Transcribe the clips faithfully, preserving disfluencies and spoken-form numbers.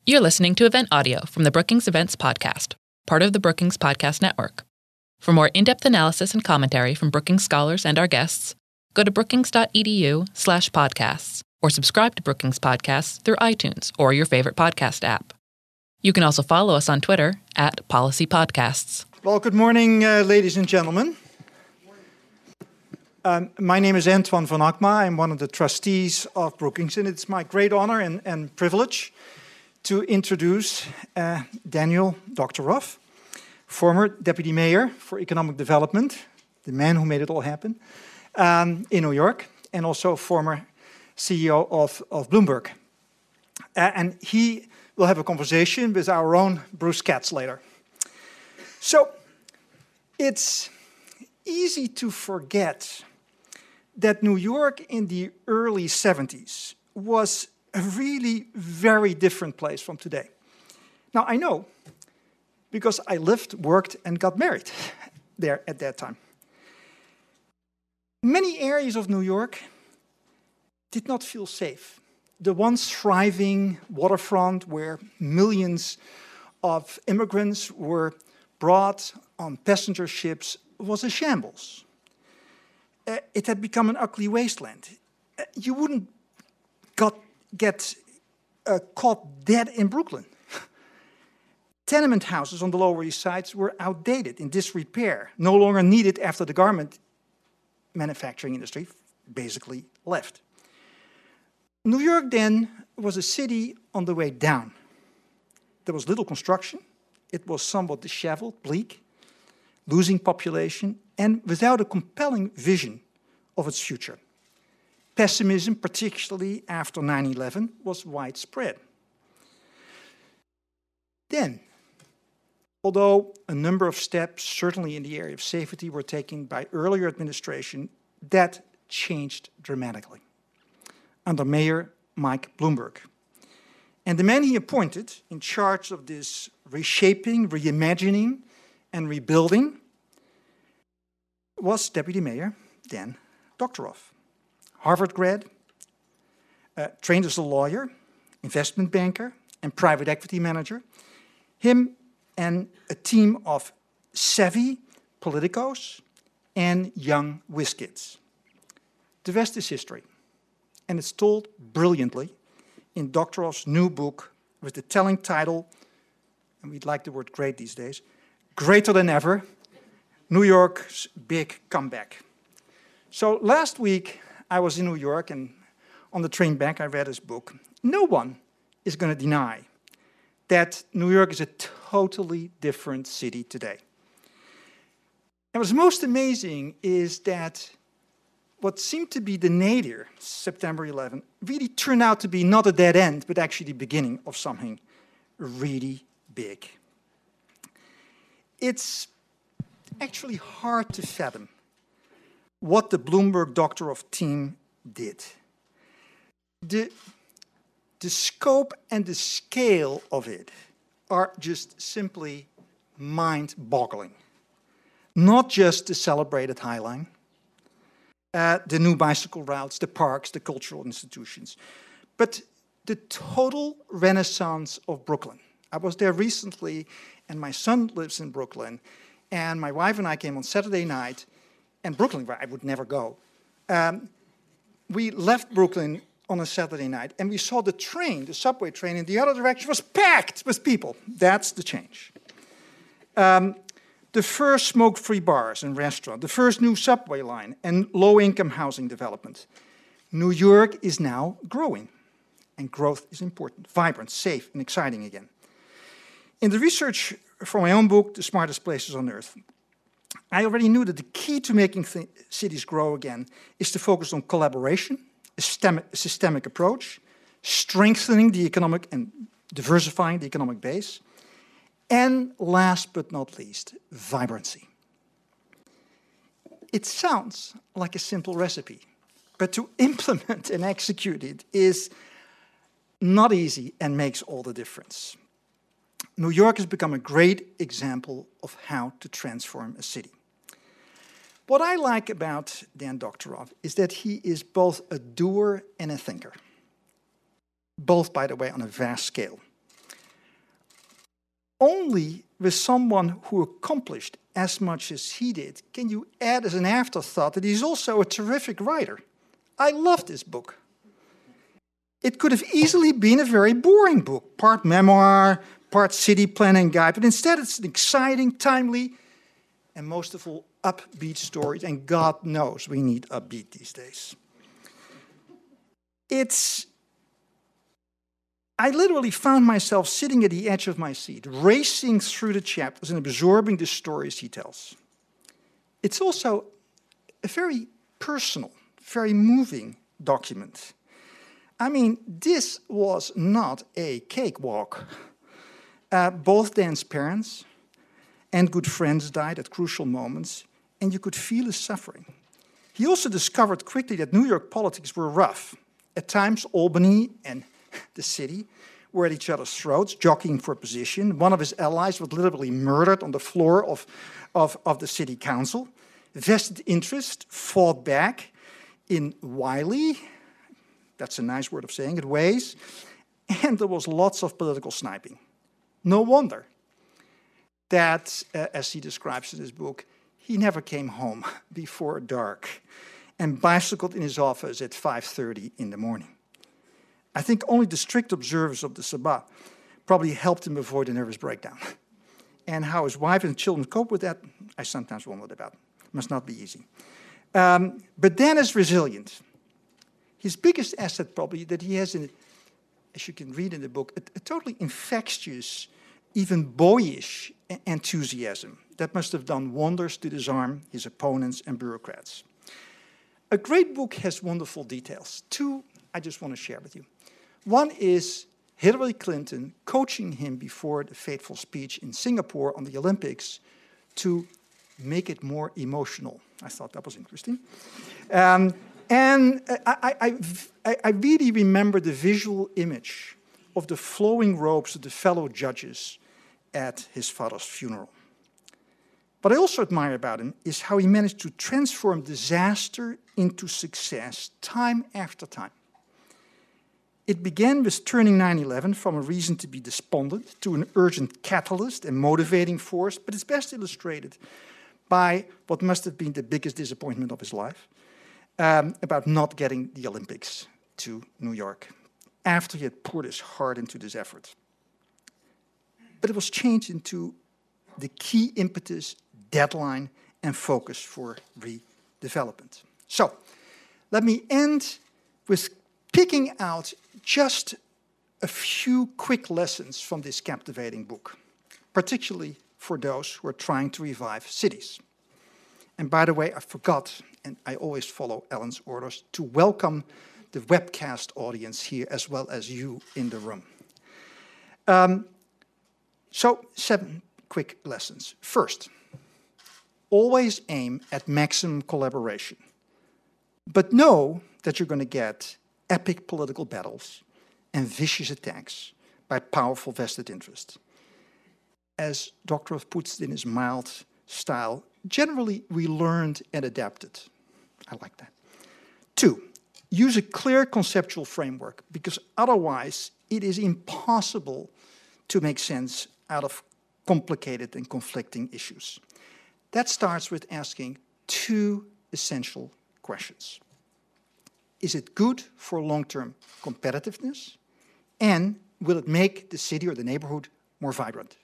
You're listening to Event Audio from the Brookings Events Podcast, part of the Brookings Podcast Network. For more in-depth analysis and commentary from Brookings scholars and our guests, go to brookings.edu slash podcasts or subscribe to Brookings Podcasts through iTunes or your favorite podcast app. You can also follow us on Twitter at Policy Podcasts. Well, good morning, uh, ladies and gentlemen. Um, my name is Antoine van Akma. I'm one of the trustees of Brookings, and it's my great honor and, and privilege to introduce uh, Daniel Doktorov, former Deputy Mayor for Economic Development, the man who made it all happen, um, in New York, and also former C E O of, of Bloomberg. Uh, and he will have a conversation with our own Bruce Katz later. So it's easy to forget that New York in the early seventies was a really very different place from today. Now, I know because I lived, worked, and got married there at that time. Many areas of New York did not feel safe. The once thriving waterfront where millions of immigrants were brought on passenger ships was a shambles. Uh, it had become an ugly wasteland. Uh, you wouldn't got, get uh, caught dead in Brooklyn. Tenement houses on the Lower East Side were outdated, in disrepair, no longer needed after the garment manufacturing industry basically left. New York then was a city on the way down. There was little construction. It was somewhat disheveled, bleak, losing population, and without a compelling vision of its future. Pessimism, particularly after nine eleven, was widespread. Then, although a number of steps, certainly in the area of safety, were taken by earlier administration, that changed dramatically under Mayor Mike Bloomberg. And the man he appointed in charge of this reshaping, reimagining, and rebuilding was Deputy Mayor Dan Doktorov, Harvard grad, uh, trained as a lawyer, investment banker, and private equity manager. Him and a team of savvy politicos and young whiz kids. The rest is history, and it's told brilliantly in Doktorov's new book with the telling title, and we'd like the word great these days, Greater Than Ever, New York's Big Comeback. So last week, I was in New York, and on the train back, I read his book. No one is going to deny that New York is a totally different city today. And what's most amazing is that what seemed to be the nadir, September eleventh, really turned out to be not a dead end, but actually the beginning of something really big. It's actually hard to fathom what the Bloomberg Doktorov team did. The, the scope and the scale of it are just simply mind-boggling. Not just the celebrated High Line, uh, the new bicycle routes, the parks, the cultural institutions, but the total renaissance of Brooklyn. I was there recently, and my son lives in Brooklyn, and my wife and I came on Saturday night, and Brooklyn, where I would never go. Um, we left Brooklyn on a Saturday night, and we saw the train, the subway train in the other direction was packed with people. That's the change. Um, the first smoke-free bars and restaurants, the first new subway line, and low-income housing development. New York is now growing, and growth is important, vibrant, safe, and exciting again. In the research for my own book, The Smartest Places on Earth, I already knew that the key to making th- cities grow again is to focus on collaboration, a systemic, a systemic approach, strengthening the economic and diversifying the economic base, and last but not least, vibrancy. It sounds like a simple recipe, but to implement and execute it is not easy and makes all the difference. New York has become a great example of how to transform a city. What I like about Dan Doktorov is that he is both a doer and a thinker. Both, by the way, on a vast scale. only with someone who accomplished as much as he did can you add as an afterthought that he's also a terrific writer. I love this book. It could have easily been a very boring book, part memoir, part city planning guide, but instead it's an exciting, timely, and most of all, upbeat story, and God knows we need upbeat these days. It's, I literally found myself sitting at the edge of my seat, racing through the chapters and absorbing the stories he tells. It's also a very personal, very moving document. I mean, this was not a cakewalk. Uh, both Dan's parents and good friends died at crucial moments, and you could feel his suffering. He also discovered quickly that New York politics were rough. At times, Albany and the city were at each other's throats, jockeying for position. One of his allies was literally murdered on the floor of, of, of the city council. Vested interest fought back in wily, that's a nice word of saying it, ways, and there was lots of political sniping. No wonder that, uh, as he describes in his book, he never came home before dark and bicycled in his office at five thirty in the morning. I think only the strict observers of the Sabbat probably helped him avoid a nervous breakdown. And how his wife and children cope with that, I sometimes wondered about. It must not be easy. Um, but Dan is resilient. His biggest asset probably that he has, in, as you can read in the book, a, a totally infectious, even boyish enthusiasm that must have done wonders to disarm his opponents and bureaucrats. A great book has wonderful details. Two I just want to share with you. One is Hillary Clinton coaching him before the fateful speech in Singapore on the Olympics to make it more emotional. I thought that was interesting. Um, and I, I, I, I really remember the visual image of the flowing robes of the fellow judges at his father's funeral. What I also admire about him is how he managed to transform disaster into success time after time. It began with turning nine eleven from a reason to be despondent to an urgent catalyst and motivating force, but it's best illustrated by what must have been the biggest disappointment of his life, um, about not getting the Olympics to New York, after he had poured his heart into this effort. But it was changed into the key impetus, deadline, and focus for redevelopment. So, let me end with picking out just a few quick lessons from this captivating book, particularly for those who are trying to revive cities. And by the way, I forgot, and I always follow Ellen's orders, to welcome the webcast audience here as well as you in the room. Um, so, seven quick lessons. First, always aim at maximum collaboration, but know that you're going to get epic political battles and vicious attacks by powerful vested interests. As Doktorov puts it in his mild style, generally we learned and adapted. I like that. Two, use a clear conceptual framework, because otherwise it is impossible to make sense out of complicated and conflicting issues. That starts with asking two essential questions. Is it good for long-term competitiveness? And will it make the city or the neighborhood more vibrant?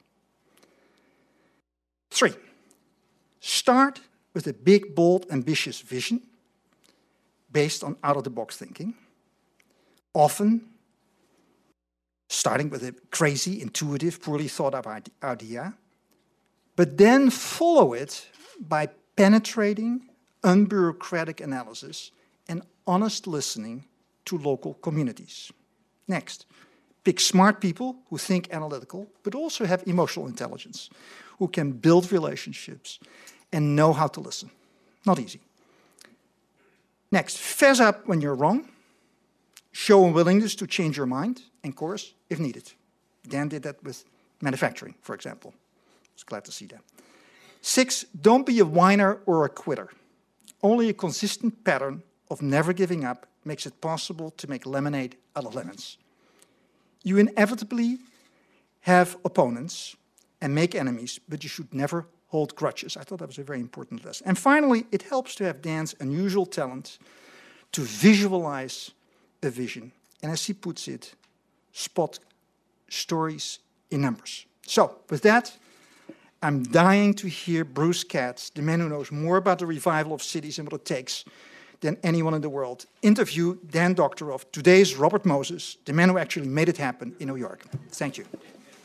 Three, start with a big, bold, ambitious vision based on out-of-the-box thinking, often starting with a crazy, intuitive, poorly thought-out idea, but then follow it by penetrating, unbureaucratic analysis and honest listening to local communities. Next, pick smart people who think analytical, but also have emotional intelligence, who can build relationships and know how to listen. Not easy. Next, fess up when you're wrong. Show a willingness to change your mind and course if needed. Dan did that with manufacturing, for example. I was glad to see that. Six, don't be a whiner or a quitter. Only a consistent pattern of never giving up makes it possible to make lemonade out of lemons. You inevitably have opponents, and make enemies, but you should never hold grudges. I thought that was a very important lesson. And finally, it helps to have Dan's unusual talent to visualize a vision. And as he puts it, spot stories in numbers. So, with that, I'm dying to hear Bruce Katz, the man who knows more about the revival of cities and what it takes than anyone in the world, interview Dan Doctorow, today's Robert Moses, the man who actually made it happen in New York. Thank you.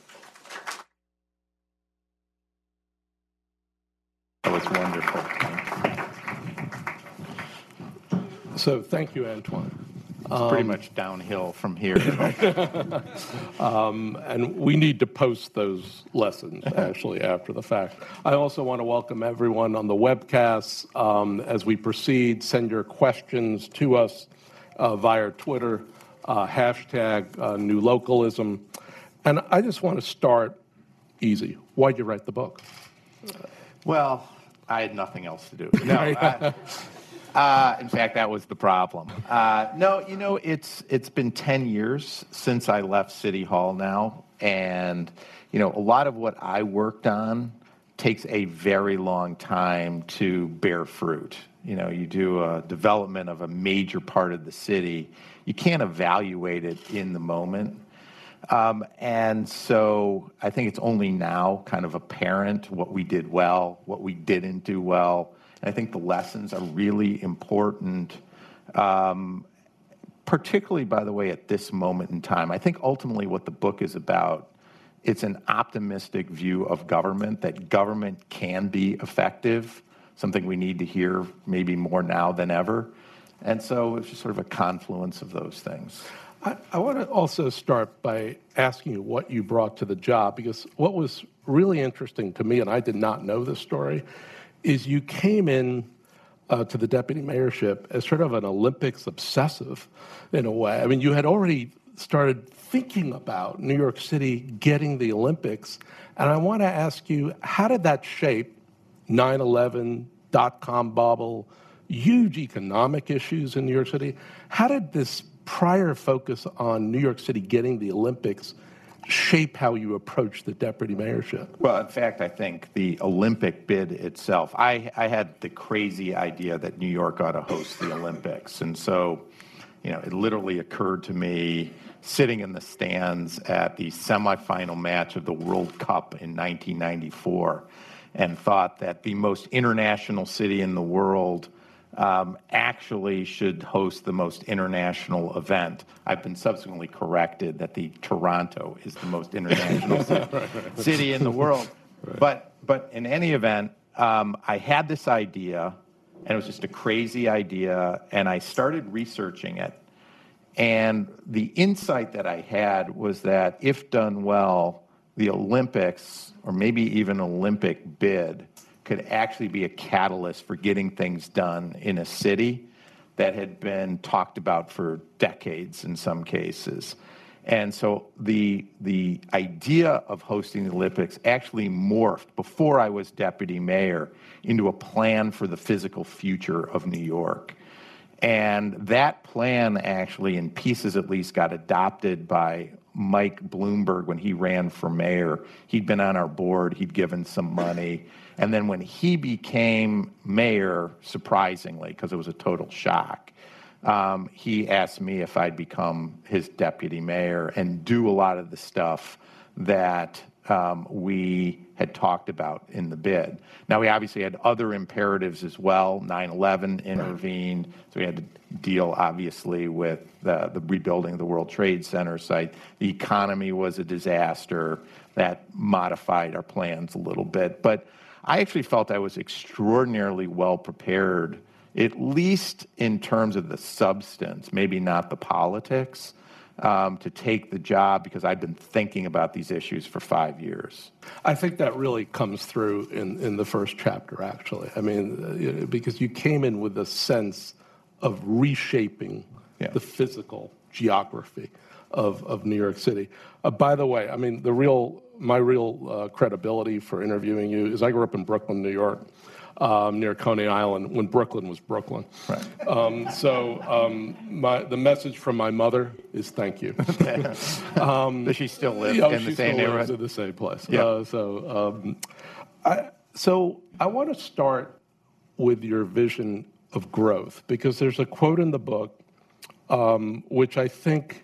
That was wonderful. So thank you, Antoine. It's pretty much downhill from here. um, and we need to post those lessons, actually, after the fact. I also want to welcome everyone on the webcast. Um, as we proceed, send your questions to us uh, via Twitter, uh, hashtag uh, New Localism. And I just want to start easy. Why'd you write the book? Well, I had nothing else to do. No, I, Uh, in fact, that was the problem. Uh, no, you know, it's it's been ten years since I left City Hall now, and you know, a lot of what I worked on takes a very long time to bear fruit. You know, you do a development of a major part of the city, you can't evaluate it in the moment. Um, and so I think it's only now kind of apparent what we did well, what we didn't do well. And I think the lessons are really important, um, particularly, by the way, at this moment in time. I think ultimately what the book is about, it's an optimistic view of government, that government can be effective, something we need to hear maybe more now than ever. And so it's just sort of a confluence of those things. I, I want to also start by asking you what you brought to the job, because what was really interesting to me, and I did not know this story, is you came in uh, to the deputy mayorship as sort of an Olympics obsessive in a way. I mean, you had already started thinking about New York City getting the Olympics, and I want to ask you, how did that shape nine eleven, dot-com bubble, huge economic issues in New York City? How did this prior focus on New York City getting the Olympics shape how you approach the deputy mayorship? Well, in fact, I think the Olympic bid itself, I, I had the crazy idea that New York ought to host the Olympics. And so, you know, it literally occurred to me sitting in the stands at the semifinal match of the World Cup in nineteen ninety-four and thought that the most international city in the world Um, actually should host the most international event. I've been subsequently corrected that the Toronto is the most international city, city in the world. Right. But but in any event, um, I had this idea, and it was just a crazy idea, and I started researching it. And the insight that I had was that if done well, the Olympics, or maybe even an Olympic bid, could actually be a catalyst for getting things done in a city that had been talked about for decades in some cases. And so the the idea of hosting the Olympics actually morphed, before I was deputy mayor, into a plan for the physical future of New York. And that plan actually, in pieces at least, got adopted by Mike Bloomberg when he ran for mayor. He'd been on our board, he'd given some money. And then when he became mayor, surprisingly, because it was a total shock, um, he asked me if I'd become his deputy mayor and do a lot of the stuff that um, we had talked about in the bid. Now, we obviously had other imperatives as well. nine eleven intervened, so we had to deal, obviously, with the, the rebuilding of the World Trade Center site. The economy was a disaster. That modified our plans a little bit. But I actually felt I was extraordinarily well prepared, at least in terms of the substance, maybe not the politics, um, to take the job, because I've been thinking about these issues for five years. I think that really comes through in, in the first chapter, actually. I mean, because you came in with a sense of reshaping yeah. the physical geography of, of New York City. Uh, by the way, I mean, the real... my real uh, credibility for interviewing you is I grew up in Brooklyn, New York. um, near Coney Island when Brooklyn was Brooklyn. Right. Um, so um, my, the message from my mother is thank you. um, Does she still live you know, in the same neighborhood? She still lives neighborhood? in the same place. Yeah. Uh, so, um, I, so I want to start with your vision of growth, because there's a quote in the book um, which I think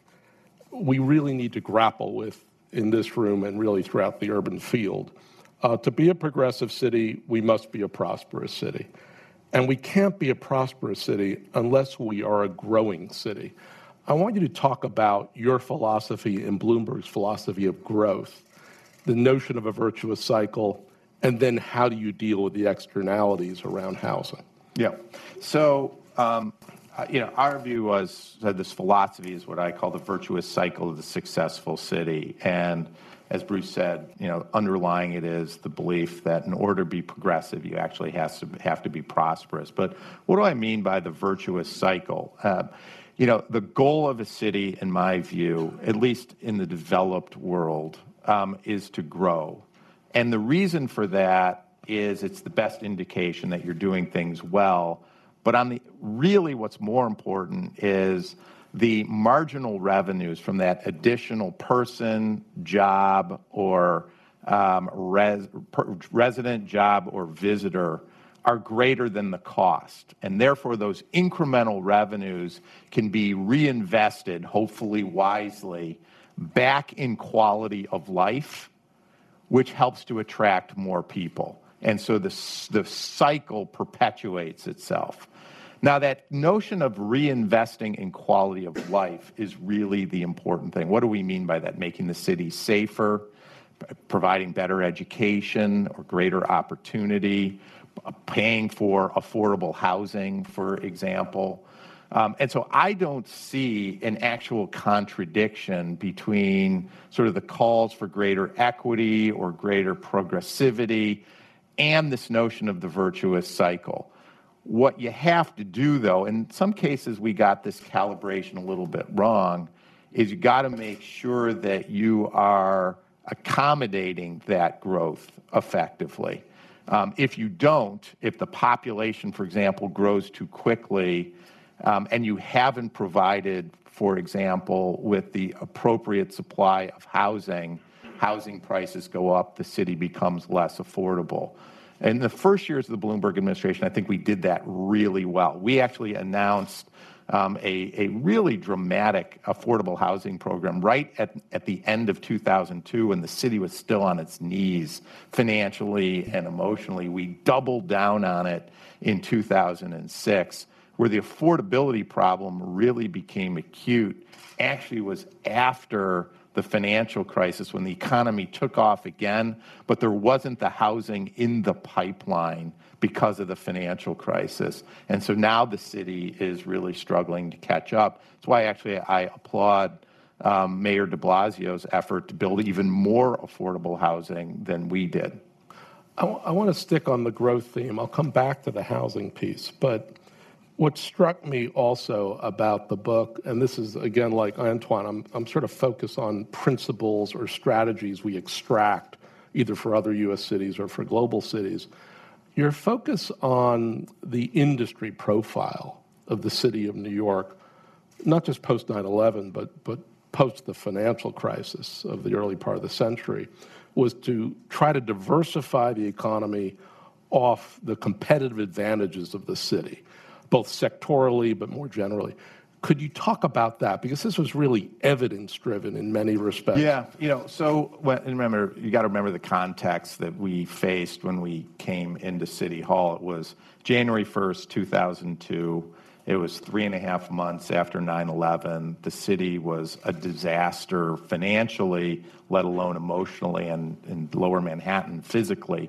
we really need to grapple with in this room and really throughout the urban field. Uh, to be a progressive city, we must be a prosperous city. And we can't be a prosperous city unless we are a growing city. I want you to talk about your philosophy and Bloomberg's philosophy of growth, the notion of a virtuous cycle, and then how do you deal with the externalities around housing? Yeah. So, um, uh, you know, our view was that this philosophy is what I call the virtuous cycle of the successful city. And as Bruce said, you know, underlying it is the belief that in order to be progressive, you actually has to have to be prosperous. But what do I mean by the virtuous cycle? Uh, you know, the goal of a city, in my view, at least in the developed world, um, is to grow. And the reason for that is it's the best indication that you're doing things well. But on the really what's more important is the marginal revenues from that additional person, job, or um, res, per, resident, job, or visitor are greater than the cost. And therefore, those incremental revenues can be reinvested, hopefully wisely, back in quality of life, which helps to attract more people. And so the, the cycle perpetuates itself. Now, that notion of reinvesting in quality of life is really the important thing. What do we mean by that? Making the city safer, providing better education or greater opportunity, paying for affordable housing, for example. Um, and so I don't see an actual contradiction between sort of the calls for greater equity or greater progressivity and this notion of the virtuous cycle. What you have to do, though, in some cases we got this calibration a little bit wrong, is you got to make sure that you are accommodating that growth effectively. Um, if you don't, if the population, for example, grows too quickly, um, and you haven't provided, for example, with the appropriate supply of housing, housing prices go up, the city becomes less affordable. In the first years of the Bloomberg administration, I think we did that really well. We actually announced um, a, a really dramatic affordable housing program right at, at the end of two thousand two when the city was still on its knees financially and emotionally. We doubled down on it in two thousand six, where the affordability problem really became acute. Actually was after the financial crisis when the economy took off again, but there wasn't the housing in the pipeline because of the financial crisis. And so now the city is really struggling to catch up. That's why actually I applaud um, Mayor de Blasio's effort to build even more affordable housing than we did. I, w- I want to stick on the growth theme. I'll come back to the housing piece, but what struck me also about the book, and this is, again, like Antoine, I'm, I'm sort of focused on principles or strategies we extract either for other U S cities or for global cities. Your focus on the industry profile of the city of New York, not just post nine eleven, but, but post the financial crisis of the early part of the century, was to try to diversify the economy off the competitive advantages of the city, both sectorally but more generally. Could you talk about that? Because this was really evidence-driven in many respects. Yeah, you know, so when, and remember, you got to remember the context that we faced when we came into City Hall. It was January first, two thousand two. It was three and a half months after nine eleven. The city was a disaster financially, let alone emotionally, and in lower Manhattan physically.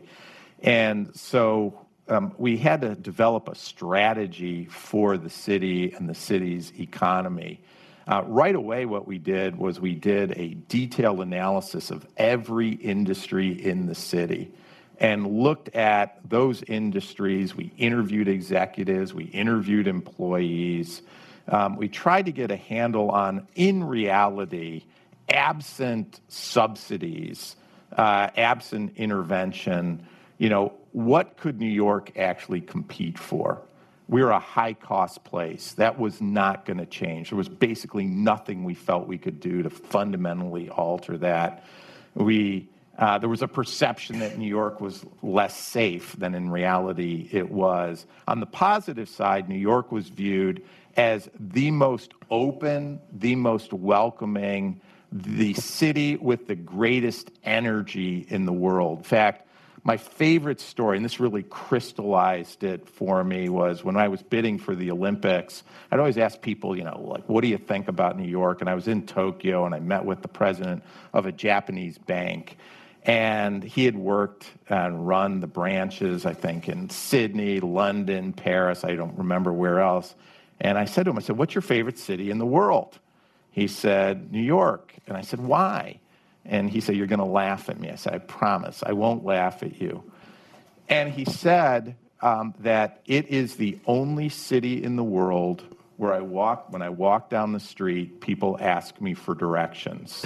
And so Um, we had to develop a strategy for the city and the city's economy. Uh, right away, what we did was we did a detailed analysis of every industry in the city and looked at those industries. We interviewed executives, we interviewed employees. Um, we tried to get a handle on, in reality, absent subsidies, uh, absent intervention, you know, what could New York actually compete for? We're a high-cost place. That was not going to change. There was basically nothing we felt we could do to fundamentally alter that. We, uh, there was a perception that New York was less safe than in reality it was. On the positive side, New York was viewed as the most open, the most welcoming, the city with the greatest energy in the world. In fact, my favorite story, and this really crystallized it for me, was when I was bidding for the Olympics, I'd always ask people, you know, like, what do you think about New York? And I was in Tokyo, and I met with the president of a Japanese bank. And he had worked and run the branches, I think, in Sydney, London, Paris, I don't remember where else. And I said to him, I said, what's your favorite city in the world? He said, New York. And I said, why? And he said, you're going to laugh at me. I said, I promise, I won't laugh at you. And he said um, that it is the only city in the world where I walk, when I walk down the street, people ask me for directions.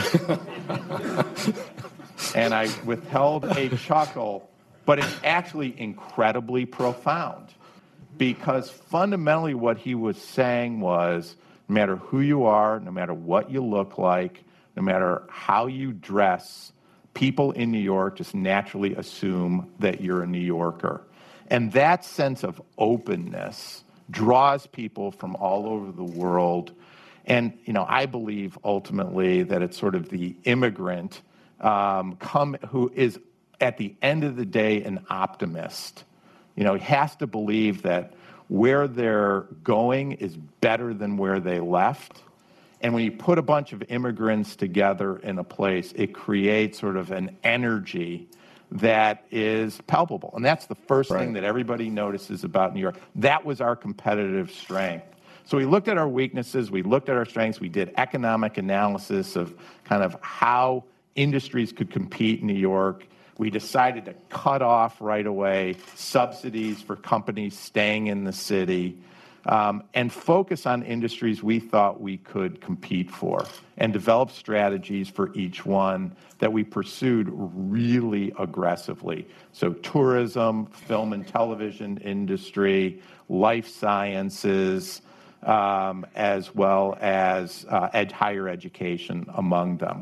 And I withheld a chuckle, but it's actually incredibly profound, because fundamentally what he was saying was, no matter who you are, no matter what you look like, no matter how you dress, people in New York just naturally assume that you're a New Yorker. And that sense of openness draws people from all over the world. And, you know, I believe ultimately that it's sort of the immigrant um, come who is, at the end of the day, an optimist. You know, he has to believe that where they're going is better than where they left. And when you put a bunch of immigrants together in a place, it creates sort of an energy that is palpable. And that's the first right. thing that everybody notices about New York. That was our competitive strength. So we looked at our weaknesses, we looked at our strengths, we did economic analysis of kind of how industries could compete in New York. We decided to cut off right away subsidies for companies staying in the city. Um, and focus on industries we thought we could compete for, and develop strategies for each one that we pursued really aggressively. So tourism, film and television industry, life sciences, um, as well as uh, ed- higher education among them.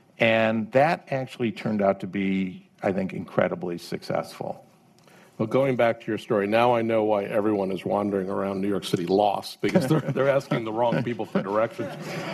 And that actually turned out to be, I think, incredibly successful. Well, going back to your story, now I know why everyone is wandering around New York City lost, because they're, they're asking the wrong people for directions.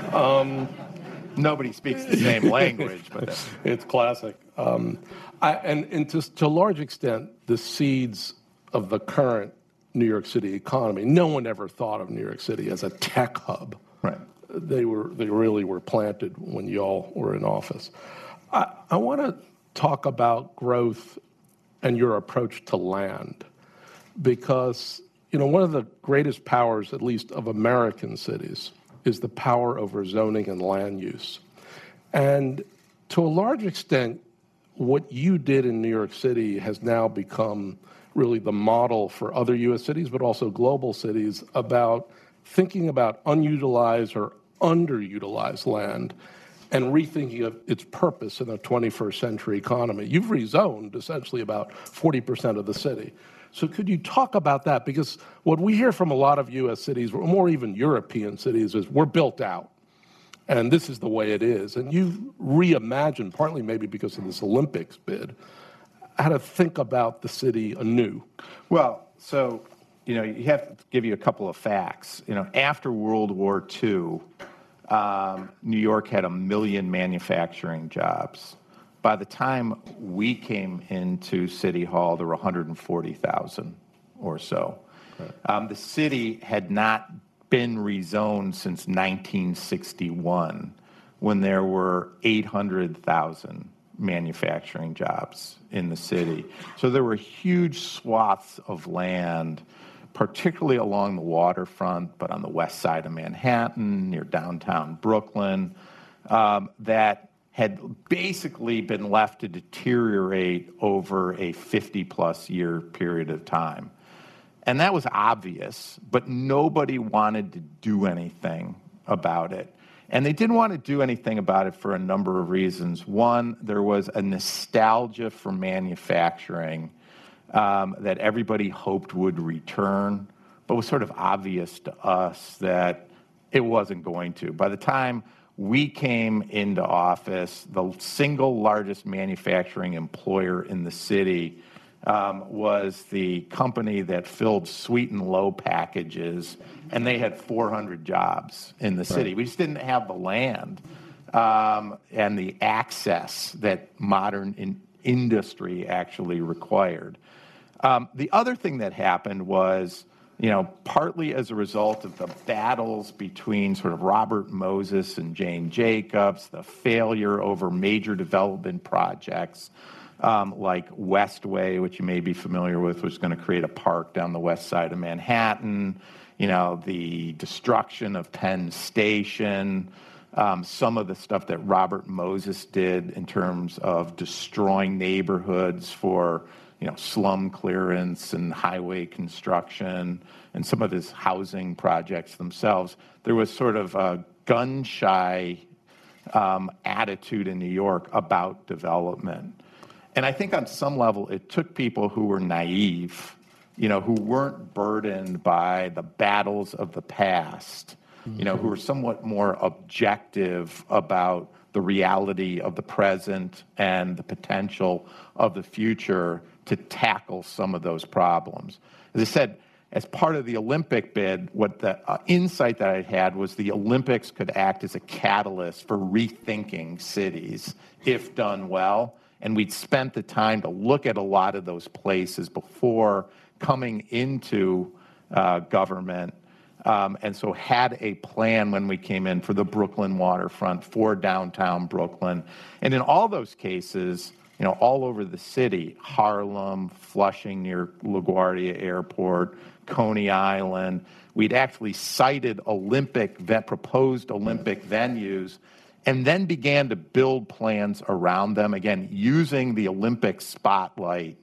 Um, Nobody speaks the same language, but that's... It's classic. Um, I, and and to, to a large extent, the seeds of the current New York City economy, no one ever thought of New York City as a tech hub. Right. They were they really were planted when y'all were in office. I, I want to talk about growth and your approach to land, because, you know, one of the greatest powers, at least of American cities, is the power over zoning and land use. And to a large extent, what you did in New York City has now become really the model for other U S cities, but also global cities, about thinking about unutilized or underutilized land and rethinking of its purpose in a twenty-first century economy. You've rezoned essentially about forty percent of the city. So could you talk about that? Because what we hear from a lot of U S cities, or more even European cities, is we're built out, and this is the way it is. And you reimagined, partly maybe because of this Olympics bid, how to think about the city anew. Well, so, you know, you have to give you a couple of facts. You know, after World War Two, Um, New York had a million manufacturing jobs. By the time we came into City Hall, there were one hundred forty thousand or so. Right. Um, the city had not been rezoned since nineteen sixty-one, when there were eight hundred thousand manufacturing jobs in the city. So there were huge swaths of land, particularly along the waterfront, but on the west side of Manhattan, near downtown Brooklyn, um, that had basically been left to deteriorate over a fifty-plus year period of time. And that was obvious, but nobody wanted to do anything about it. And they didn't want to do anything about it for a number of reasons. One, there was a nostalgia for manufacturing um, that everybody hoped would return, but it was sort of obvious to us that it wasn't going to. By the time we came into office, the single largest manufacturing employer in the city um, was the company that filled sweet and low packages, and they had four hundred jobs in the city. Right. We just didn't have the land um, and the access that modern in industry actually required. Um, the other thing that happened was, you know, partly as a result of the battles between sort of Robert Moses and Jane Jacobs, the failure over major development projects um, like Westway, which you may be familiar with, which is going to create a park down the west side of Manhattan, you know, the destruction of Penn Station, um, some of the stuff that Robert Moses did in terms of destroying neighborhoods for, you know, slum clearance and highway construction, and some of his housing projects themselves. There was sort of a gun-shy um, attitude in New York about development. And I think on some level it took people who were naive, you know, who weren't burdened by the battles of the past, mm-hmm. you know, who were somewhat more objective about the reality of the present and the potential of the future to tackle some of those problems. As I said, as part of the Olympic bid, what the uh, insight that I had was the Olympics could act as a catalyst for rethinking cities if done well. And we'd spent the time to look at a lot of those places before coming into uh, government. Um, and so had a plan when we came in for the Brooklyn waterfront, for downtown Brooklyn. And in all those cases, you know, all over the city, Harlem, Flushing near LaGuardia Airport, Coney Island, we'd actually cited Olympic, proposed Olympic venues, and then began to build plans around them, again, using the Olympic spotlight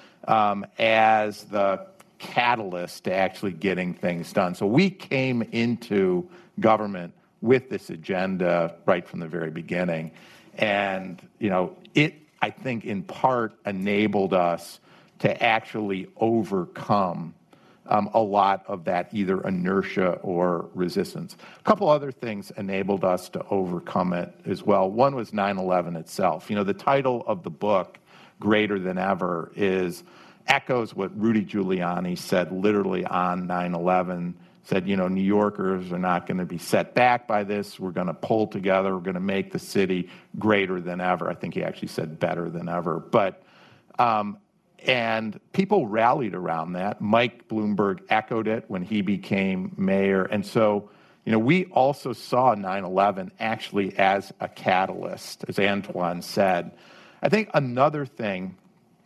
um, as the catalyst to actually getting things done. So we came into government with this agenda right from the very beginning. And, you know, it, I think, in part enabled us to actually overcome um, a lot of that either inertia or resistance. A couple other things enabled us to overcome it as well. One was nine eleven itself. You know, the title of the book, Greater Than Ever, is echoes what Rudy Giuliani said literally on nine eleven, said, you know, New Yorkers are not going to be set back by this. We're going to pull together. We're going to make the city greater than ever. I think he actually said better than ever. But, um, and people rallied around that. Mike Bloomberg echoed it when he became mayor. And so, you know, we also saw nine eleven actually as a catalyst, as Antoine said. I think another thing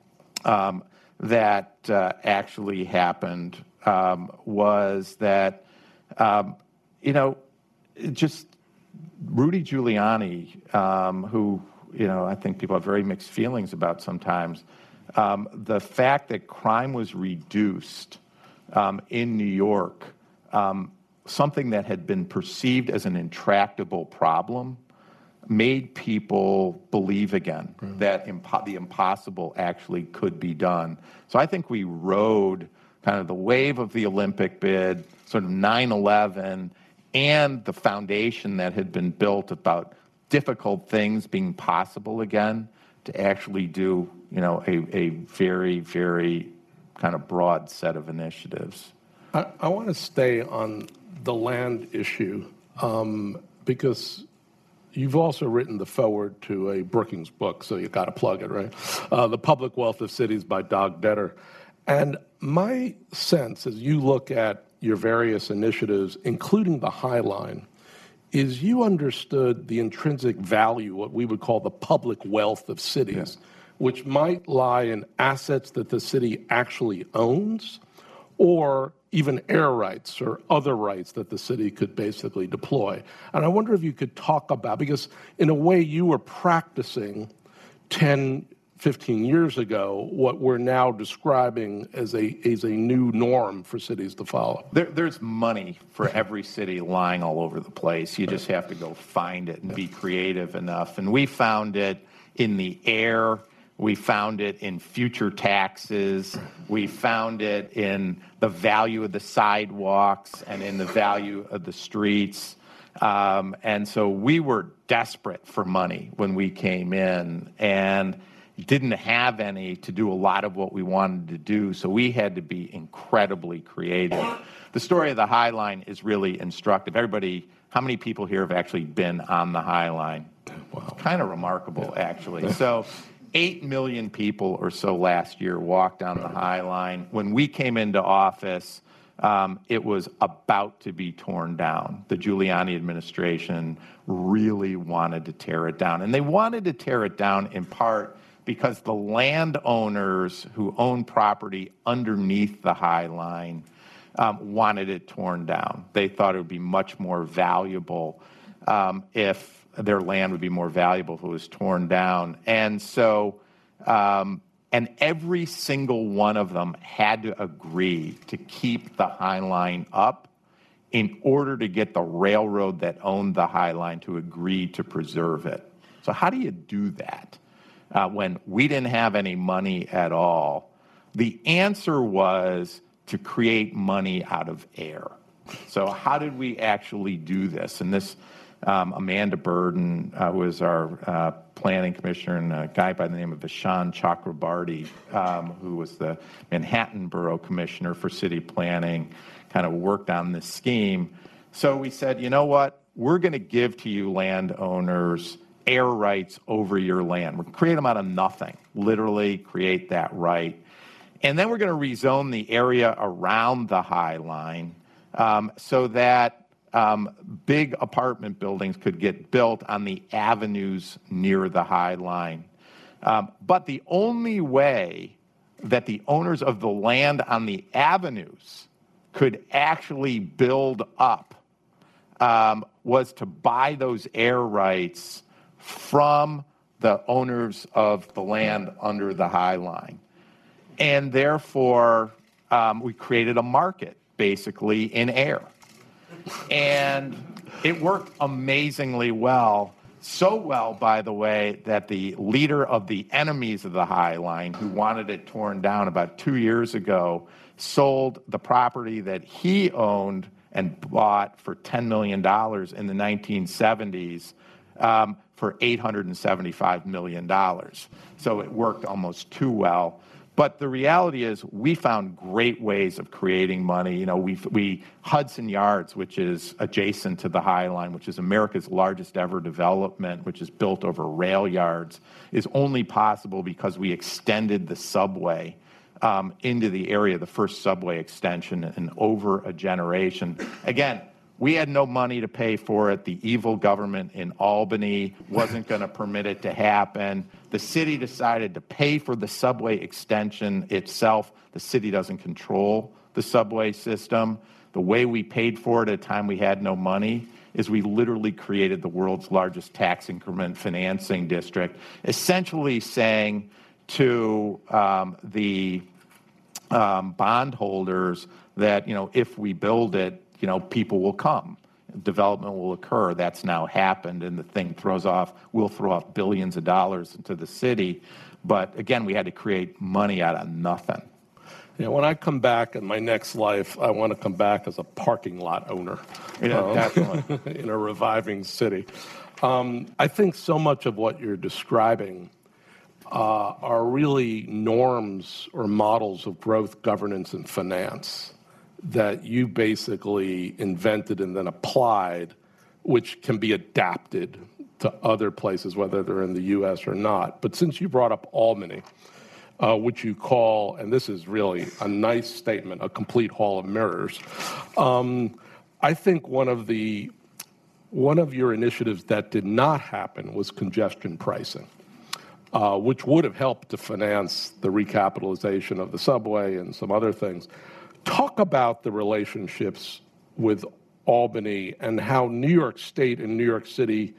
um, that uh, actually happened um, was that, um, you know, just Rudy Giuliani, um, who, you know, I think people have very mixed feelings about sometimes, um, the fact that crime was reduced um, in New York, um, something that had been perceived as an intractable problem, made people believe again mm-hmm. that impo- the impossible actually could be done. So I think we rode kind of the wave of the Olympic bid, sort of nine eleven, and the foundation that had been built about difficult things being possible again to actually do, you know, a, a very, very kind of broad set of initiatives. I, I want to stay on the land issue um, because you've also written the foreword to a Brookings book, so you got to plug it, right? Uh, The Public Wealth of Cities by Doug Detter. And my sense, as you look at your various initiatives, including the High Line, is you understood the intrinsic value, what we would call the public wealth of cities, yeah. which might lie in assets that the city actually owns, or even air rights or other rights that the city could basically deploy. And I wonder if you could talk about, because in a way you were practicing ten, fifteen years ago what we're now describing as a as a new norm for cities to follow. There, there's money for every city lying all over the place. You just have to go find it and be creative enough. And we found it in the air We found it in future taxes. We found it in the value of the sidewalks and in the value of the streets. Um, and so we were desperate for money when we came in and didn't have any to do a lot of what we wanted to do. So we had to be incredibly creative. The story of the High Line is really instructive. Everybody, how many people here have actually been on the High Line? Wow. It's kind of remarkable, actually. So eight million people or so last year walked on the High Line. When we came into office, um, it was about to be torn down. The Giuliani administration really wanted to tear it down. And they wanted to tear it down in part because the landowners who own property underneath the High Line um, wanted it torn down. They thought it would be much more valuable um, if their land would be more valuable if it was torn down. And so, um, and every single one of them had to agree to keep the High Line up in order to get the railroad that owned the High Line to agree to preserve it. So how do you do that uh, when we didn't have any money at all? The answer was to create money out of air. So how did we actually do this? And this, um, Amanda Burden, uh, who is our uh, planning commissioner, and a guy by the name of Vishaan Chakrabarty, um, who was the Manhattan Borough Commissioner for City Planning, kind of worked on this scheme. So we said, you know what? We're going to give to you landowners air rights over your land. We're going to create them out of nothing, literally create that right. And then we're going to rezone the area around the High Line um, so that um, big apartment buildings could get built on the avenues near the High Line. Um, but the only way that the owners of the land on the avenues could actually build up um, was to buy those air rights from the owners of the land under the High Line. And therefore, um, we created a market, basically, in air. And it worked amazingly well, so well, by the way, that the leader of the enemies of the High Line, who wanted it torn down about two years ago, sold the property that he owned and bought for ten million dollars in the nineteen seventies um, for eight hundred seventy-five million dollars. So it worked almost too well. But the reality is we found great ways of creating money. You know, we, we Hudson Yards, which is adjacent to the High Line, which is America's largest ever development, which is built over rail yards, is only possible because we extended the subway um, into the area, the first subway extension in over a generation. Again, we had no money to pay for it. The evil government in Albany wasn't going to permit it to happen. The city decided to pay for the subway extension itself. The city doesn't control the subway system. The way we paid for it at a time we had no money is we literally created the world's largest tax increment financing district, essentially saying to um, the um, bondholders that, you know, if we build it, you know, people will come, development will occur. That's now happened, and the thing throws off, will throw off billions of dollars into the city. But again, we had to create money out of nothing. Yeah, when I come back in my next life, I want to come back as a parking lot owner. Yeah, um, definitely. In a reviving city. Um, I think so much of what you're describing uh, are really norms or models of growth, governance, and finance that you basically invented and then applied, which can be adapted to other places, whether they're in the U S or not. But since you brought up Albany, uh, which you call, and this is really a nice statement, a complete hall of mirrors, um, I think one of the one of your initiatives that did not happen was congestion pricing, uh, which would have helped to finance the recapitalization of the subway and some other things. Talk about the relationships with Albany and how New York State and New York City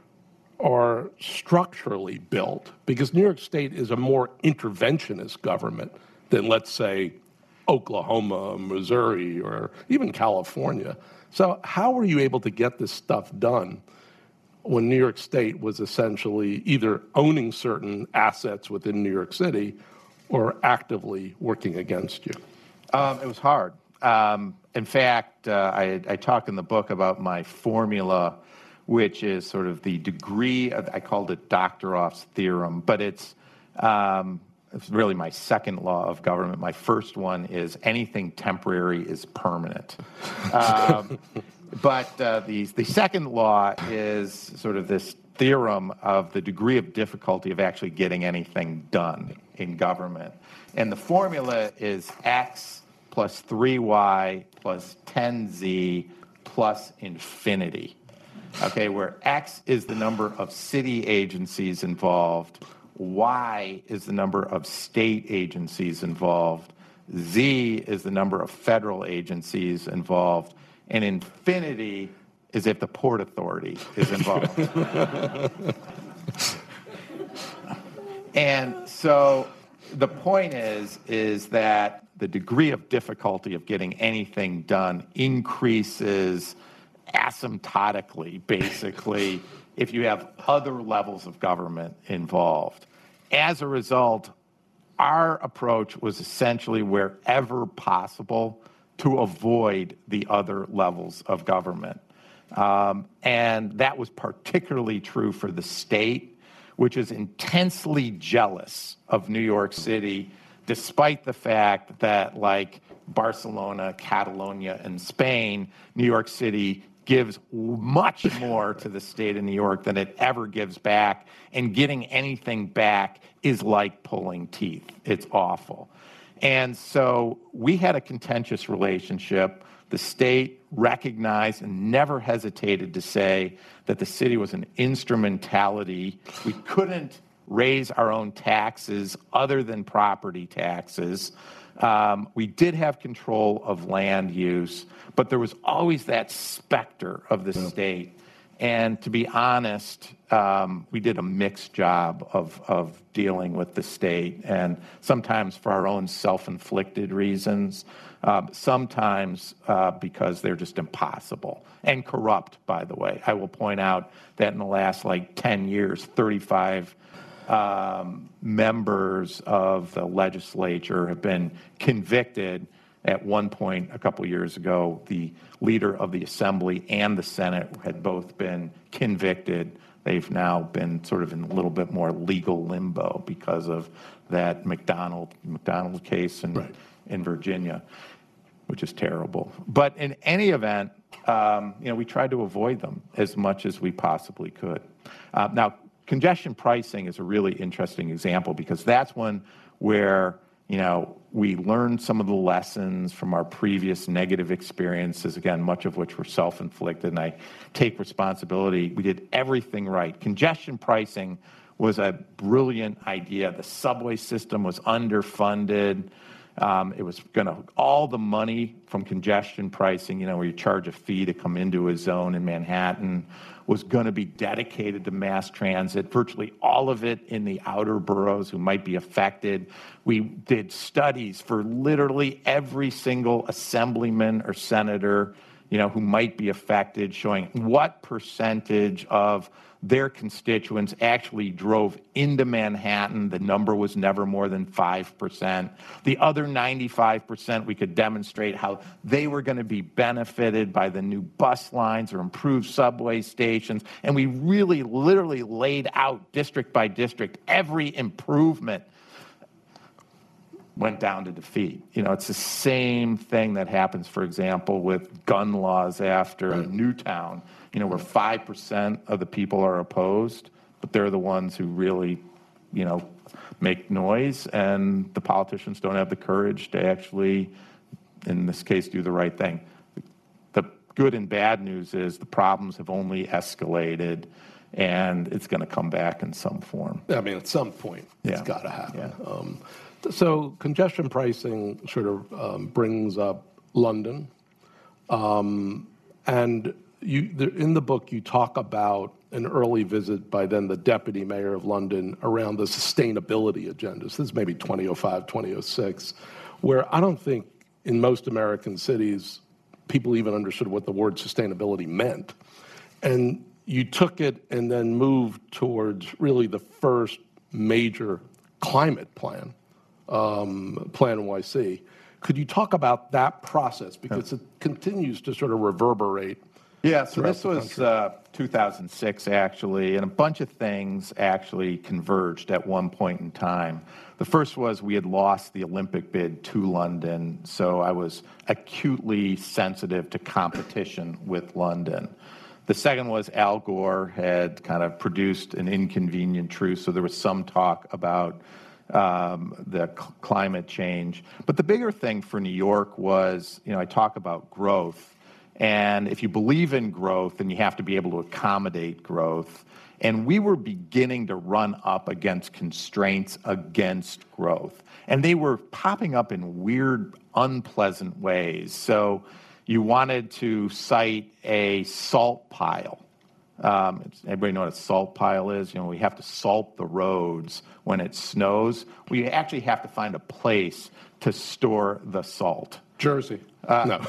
are structurally built, because New York State is a more interventionist government than, let's say, Oklahoma, Missouri, or even California. So how were you able to get this stuff done when New York State was essentially either owning certain assets within New York City or actively working against you? Um, it was hard. Um, in fact, uh, I, I talk in the book about my formula, which is sort of the degree of, I called it Doctorow's theorem, but it's, um, it's really my second law of government. My first one is anything temporary is permanent. Um, but uh, the, the second law is sort of this theorem of the degree of difficulty of actually getting anything done in government. And the formula is X plus three Y plus ten Z plus infinity. Okay, where X is the number of city agencies involved, Y is the number of state agencies involved, Z is the number of federal agencies involved, and infinity is if the Port Authority is involved. And so the point is, is that the degree of difficulty of getting anything done increases asymptotically, basically, if you have other levels of government involved. As a result, our approach was essentially wherever possible to avoid the other levels of government. Um, and that was particularly true for the state, which is intensely jealous of New York City, despite the fact that, like Barcelona, Catalonia, and Spain, New York City gives much more to the state of New York than it ever gives back, and getting anything back is like pulling teeth. It's awful. And so we had a contentious relationship. The state recognized and never hesitated to say that the city was an instrumentality. We couldn't raise our own taxes other than property taxes. Um, we did have control of land use, but there was always that specter of the state. And to be honest, um, we did a mixed job of, of dealing with the state, and sometimes for our own self-inflicted reasons, um, sometimes uh, because they're just impossible and corrupt, by the way. I will point out that in the last like ten years, thirty-five um, members of the legislature have been convicted. At one point, a couple years ago, the leader of the Assembly and the Senate had both been convicted. They've now been sort of in a little bit more legal limbo because of that McDonald McDonald case in, right. in Virginia, which is terrible. But in any event, um, you know, we tried to avoid them as much as we possibly could. Uh, now, congestion pricing is a really interesting example because that's one where, you know, we learned some of the lessons from our previous negative experiences, again, much of which were self-inflicted, and I take responsibility. We did everything right. Congestion pricing was a brilliant idea. The subway system was underfunded. Um, it was going to, all the money from congestion pricing, you know, where you charge a fee to come into a zone in Manhattan, was going to be dedicated to mass transit, virtually all of it in the outer boroughs who might be affected. We did studies for literally every single assemblyman or senator, you know, who might be affected, showing what percentage of their constituents actually drove into Manhattan. The number was never more than five percent. The other ninety-five percent, we could demonstrate how they were going to be benefited by the new bus lines or improved subway stations. And we really literally laid out district by district every improvement. Went down to defeat. You know, it's the same thing that happens, for example, with gun laws after right. Newtown, you know, where five percent of the people are opposed, but they're the ones who really, you know, make noise, and the politicians don't have the courage to actually, in this case, do the right thing. The good and bad news is the problems have only escalated, and it's going to come back in some form. I mean, at some point, yeah. it's got to happen. Yeah. Um, So congestion pricing sort of um, brings up London. Um, and you, the, in the book, you talk about an early visit by then the deputy mayor of London around the sustainability agenda. So this is maybe twenty oh five, twenty oh six, where I don't think in most American cities people even understood what the word sustainability meant. And you took it and then moved towards really the first major climate plan, um, Plan Y C. Could you talk about that process? Because it continues to sort of reverberate. Yeah, so this was uh, two thousand six, actually, and a bunch of things actually converged at one point in time. The first was we had lost the Olympic bid to London, so I was acutely sensitive to competition with London. The second was Al Gore had kind of produced an inconvenient truth, so there was some talk about um, the c- climate change. But the bigger thing for New York was, you know, I talk about growth. And if you believe in growth, then you have to be able to accommodate growth. And we were beginning to run up against constraints against growth. And they were popping up in weird, unpleasant ways. So you wanted to cite a salt pile. Um, it's, everybody know what a salt pile is? You know, we have to salt the roads when it snows. We actually have to find a place to store the salt. Jersey. Uh, no.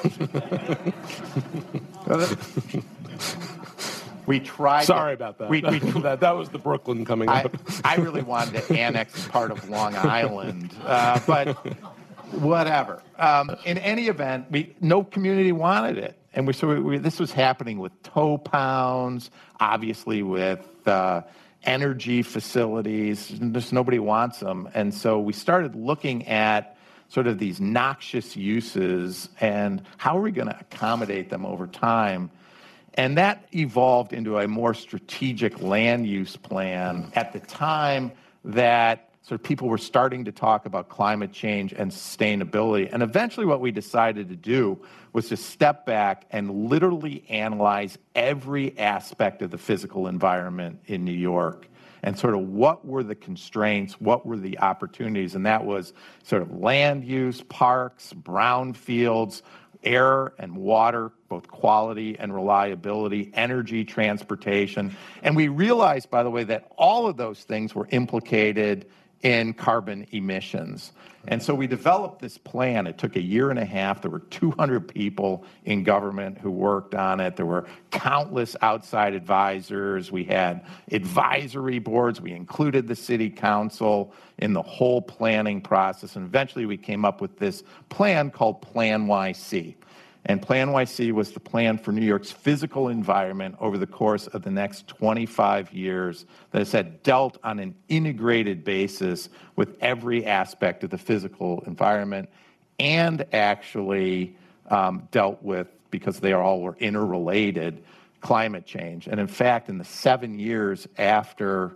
We tried. Sorry to, about that. We, we, that. That was the Brooklyn coming I, out. I really wanted to annex part of Long Island, uh, but whatever. Um, in any event, we no community wanted it, and we so we, we, this was happening with tow pounds, obviously with uh, energy facilities. Just nobody wants them, and so we started looking at sort of these noxious uses and how are we going to accommodate them over time. And that evolved into a more strategic land use plan at the time that sort of people were starting to talk about climate change and sustainability. And eventually what we decided to do was to step back and literally analyze every aspect of the physical environment in New York and sort of what were the constraints, what were the opportunities, and that was sort of land use, parks, brownfields, air and water, both quality and reliability, energy, transportation. And we realized, by the way, that all of those things were implicated in carbon emissions. And so we developed this plan. It took a year and a half. There were two hundred people in government who worked on it. There were countless outside advisors. We had advisory boards. We included the city council in the whole planning process. And eventually we came up with this plan called Plan Y C. And Plan Y C was the plan for New York's physical environment over the course of the next twenty-five years that has had dealt on an integrated basis with every aspect of the physical environment and actually um, dealt with, because they all were interrelated, climate change. And in fact, in the seven years after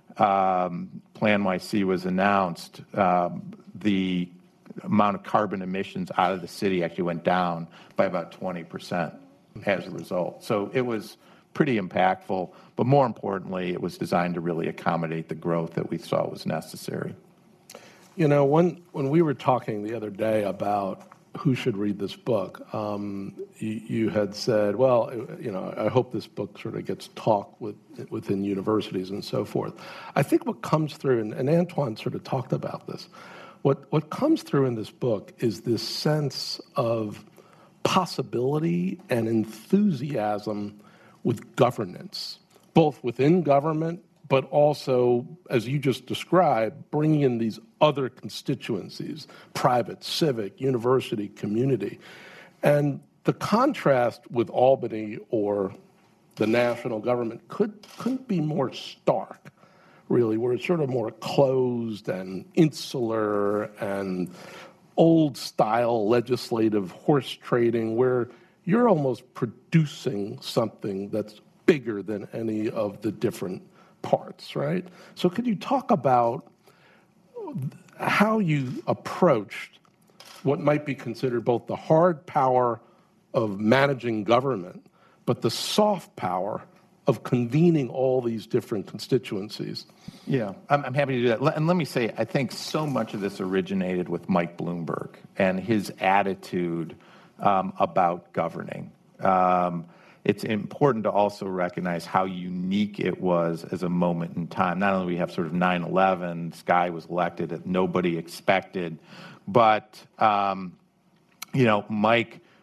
um, Plan Y C was announced, um, the amount of carbon emissions out of the city actually went down by about twenty percent as a result. So it was pretty impactful, but more importantly, it was designed to really accommodate the growth that we saw was necessary. You know, when, when we were talking the other day about who should read this book, um, you, you had said, well, you know, I hope this book sort of gets talked with, within universities and so forth. I think what comes through, and, and Antoine sort of talked about this, What what comes through in this book is this sense of possibility and enthusiasm with governance, both within government, but also, as you just described, bringing in these other constituencies, private, civic, university, community. And the contrast with Albany or the national government could, couldn't be more stark, really, where it's sort of more closed and insular and old-style legislative horse trading, where you're almost producing something that's bigger than any of the different parts, right? So could you talk about how you approached what might be considered both the hard power of managing government, but the soft power of convening all these different constituencies? Yeah, I'm, I'm happy to do that. And let me say, I think so much of this originated with Mike Bloomberg and his attitude um, about governing. Um, it's important to also recognize how unique it was as a moment in time. Not only we have sort of nine eleven, this guy was elected that nobody expected, but, um, you know, Mike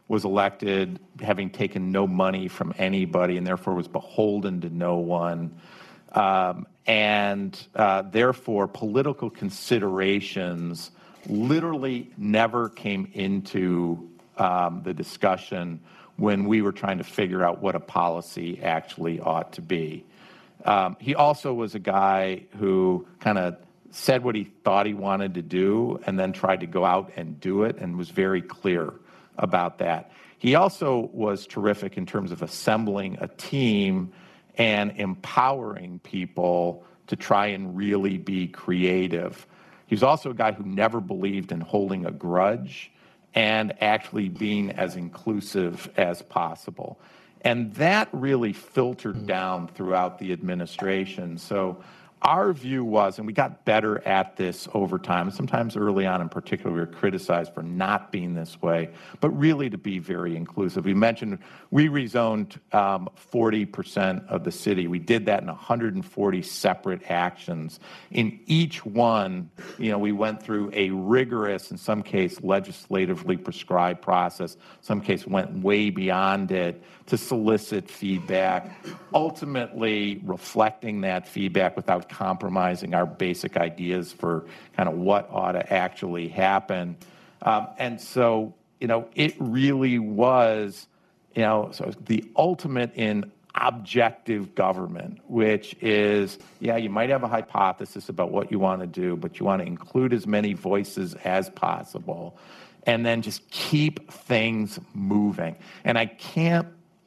was elected having taken no money from anybody and therefore was beholden to no one. Um, and uh, therefore, political considerations literally never came into um, the discussion when we were trying to figure out what a policy actually ought to be. Um, he also was a guy who kind of said what he thought he wanted to do and then tried to go out and do it and was very clear about that. He also was terrific in terms of assembling a team and empowering people to try and really be creative. He was also a guy who never believed in holding a grudge and actually being as inclusive as possible. And that really filtered down throughout the administration. So our view was, and we got better at this over time, sometimes early on in particular we were criticized for not being this way, but really to be very inclusive. We mentioned we rezoned um, forty percent of the city. We did that in one hundred forty separate actions. In each one, you know, we went through a rigorous, in some case legislatively prescribed process, some case went way beyond it to solicit feedback, ultimately reflecting that feedback without compromising our basic ideas for kind of what ought to actually happen. Um, and so, you know, it really was, you know, so the ultimate in objective government, which is, yeah, you might have a hypothesis about what you want to do, but you want to include as many voices as possible, and then just keep things moving. And I can't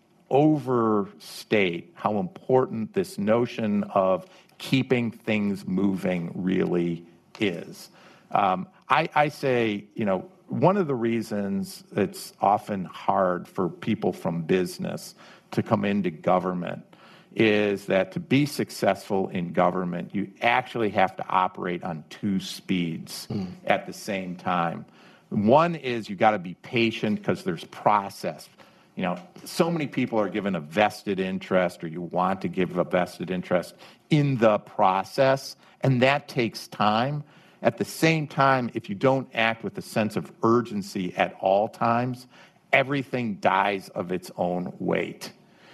overstate how important this notion of keeping things moving really is. Um, I, I say, you know, one of the reasons it's often hard for people from business to come into government is that to be successful in government, you actually have to operate on two speeds mm. at the same time. One is you got to be patient because there's process. You know, so many people are given a vested interest, or you want to give a vested interest in the process, and that takes time. At the same time, if you don't act with a sense of urgency at all times, everything dies of its own weight.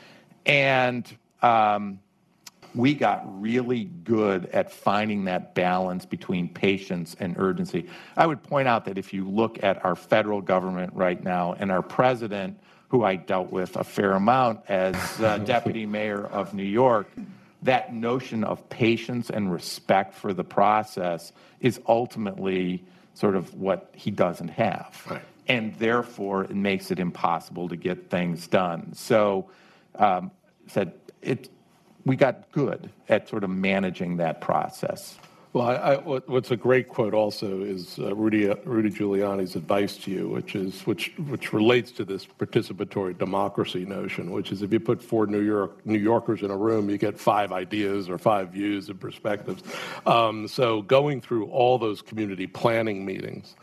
And um, we got really good at finding that balance between patience and urgency. I would point out that if you look at our federal government right now and our president, who I dealt with a fair amount as uh, deputy mayor of New York, that notion of patience and respect for the process is ultimately sort of what he doesn't have. Right. And therefore, it makes it impossible to get things done. So, um, said it, we got good at sort of managing that process. Well, I, I, what, what's a great quote also is uh, Rudy Rudy Giuliani's advice to you, which is which which relates to this participatory democracy notion, which is if you put four New York New Yorkers in a room, you get five ideas or five views and perspectives. Um, so going through all those community planning meetings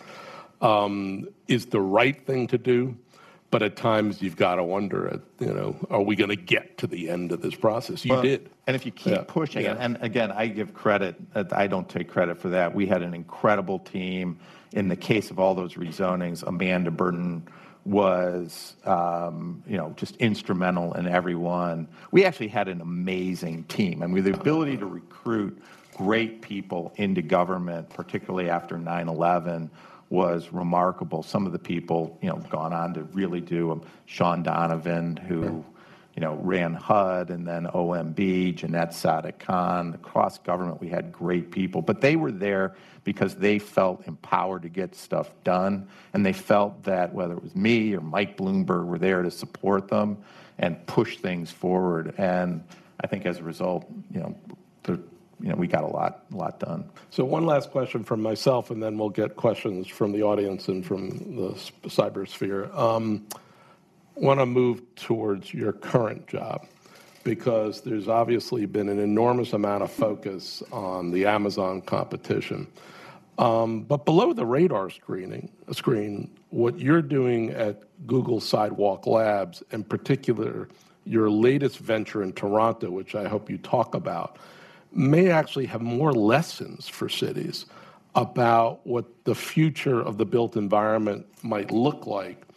um, is the right thing to do. But at times you've got to wonder, you know, are we going to get to the end of this process? You well, did. And if you keep yeah. pushing yeah. it, and again, I give credit, I don't take credit for that. We had an incredible team. In the case of all those rezonings, Amanda Burton was, um, you know, just instrumental in every one. We actually had an amazing team. I mean, the ability to recruit great people into government, particularly after nine eleven, was remarkable. Some of the people, you know, gone on to really do um, Sean Donovan, who, you know, ran H U D, and then O M B, Jeanette Sadik Khan. Across government, we had great people, but they were there because they felt empowered to get stuff done, and they felt that whether it was me or Mike Bloomberg were there to support them and push things forward. And I think as a result, you know, the You know, we got a lot, a lot done. So one last question from myself, and then we'll get questions from the audience and from the cybersphere. Um, want to move towards your current job, because there's obviously been an enormous amount of focus on the Amazon competition. Um, but below the radar screening, screen, what you're doing at Google Sidewalk Labs, in particular, your latest venture in Toronto, which I hope you talk about, may actually have more lessons for cities about what the future of the built environment might look like,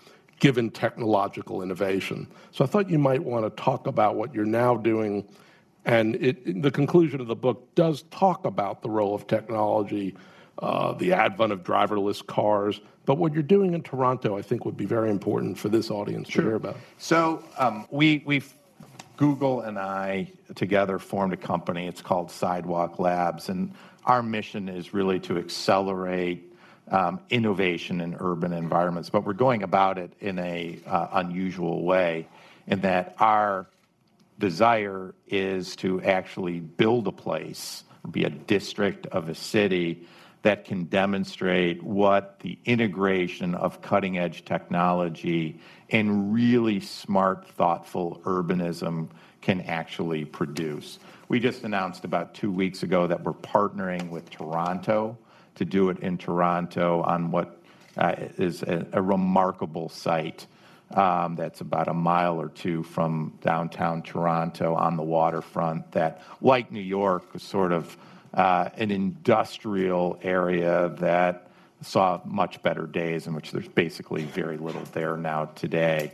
given technological innovation. So I thought you might want to talk about what you're now doing. And it, the conclusion of the book does talk about the role of technology, uh, the advent of driverless cars. But what you're doing in Toronto, I think, would be very important for this audience Sure. to hear about. So um, we, we've, Google and I together formed a company. It's called Sidewalk Labs. And our mission is really to accelerate um, innovation in urban environments. But we're going about it in a uh, unusual way in that our desire is to actually build a place, be a district of a city that can demonstrate what the integration of cutting-edge technology and really smart, thoughtful urbanism can actually produce. We just announced about two weeks ago that we're partnering with Toronto to do it in Toronto on what uh, is a, a remarkable site um, that's about a mile or two from downtown Toronto on the waterfront that, like New York, was sort of Uh, an industrial area that saw much better days, in which there's basically very little there now today.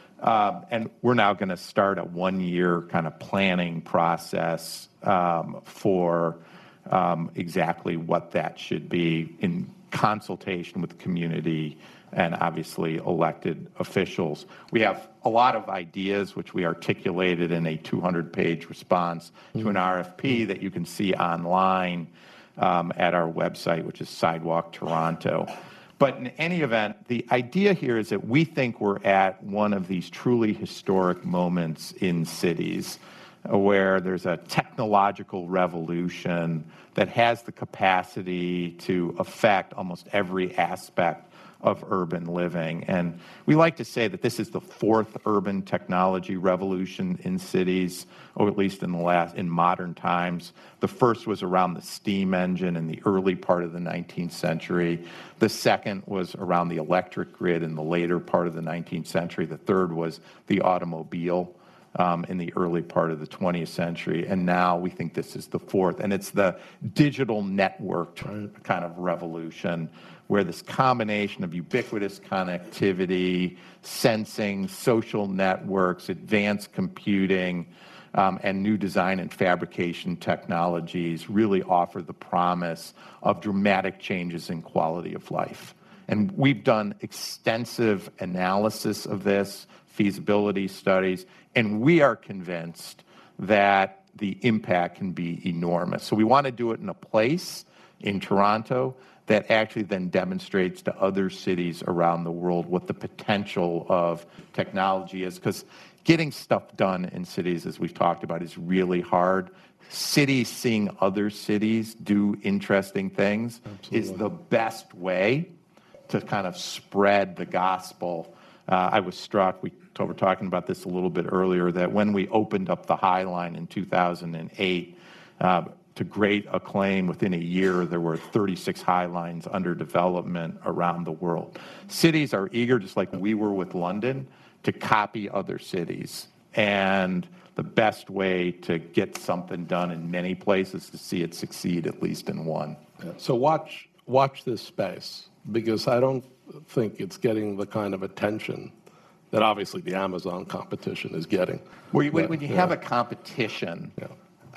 Um, and we're now going to start a one-year kind of planning process um, for um, exactly what that should be in consultation with the community and obviously elected officials. We have a lot of ideas, which we articulated in a two hundred page response to an R F P that you can see online um, at our website, which is Sidewalk Toronto. But in any event, the idea here is that we think we're at one of these truly historic moments in cities where there's a technological revolution that has the capacity to affect almost every aspect of urban living. And we like to say that this is the fourth urban technology revolution in cities, or at least in the last, in modern times. The first was around the steam engine in the early part of the nineteenth century. The second was around the electric grid in the later part of the nineteenth century. The third was the automobile Um, in the early part of the twentieth century, and now we think this is the fourth, and it's the digital network kind of revolution, where this combination of ubiquitous connectivity, sensing, social networks, advanced computing, um, and new design and fabrication technologies really offer the promise of dramatic changes in quality of life. And we've done extensive analysis of this, feasibility studies, and we are convinced that the impact can be enormous. So we want to do it in a place in Toronto that actually then demonstrates to other cities around the world what the potential of technology is, because getting stuff done in cities, as we've talked about, is really hard. Cities seeing other cities do interesting things Absolutely. Is the best way to kind of spread the gospel. Uh, I was struck, we were talking about this a little bit earlier, that when we opened up the High Line in two thousand eight, uh, to great acclaim, within a year there were thirty-six High Lines under development around the world. Cities are eager, just like we were with London, to copy other cities. And the best way to get something done in many places is to see it succeed, at least in one. Yeah. So watch, watch this space, because I don't think it's getting the kind of attention that obviously the Amazon competition is getting. Well, you, but, when you yeah. have a competition, yeah.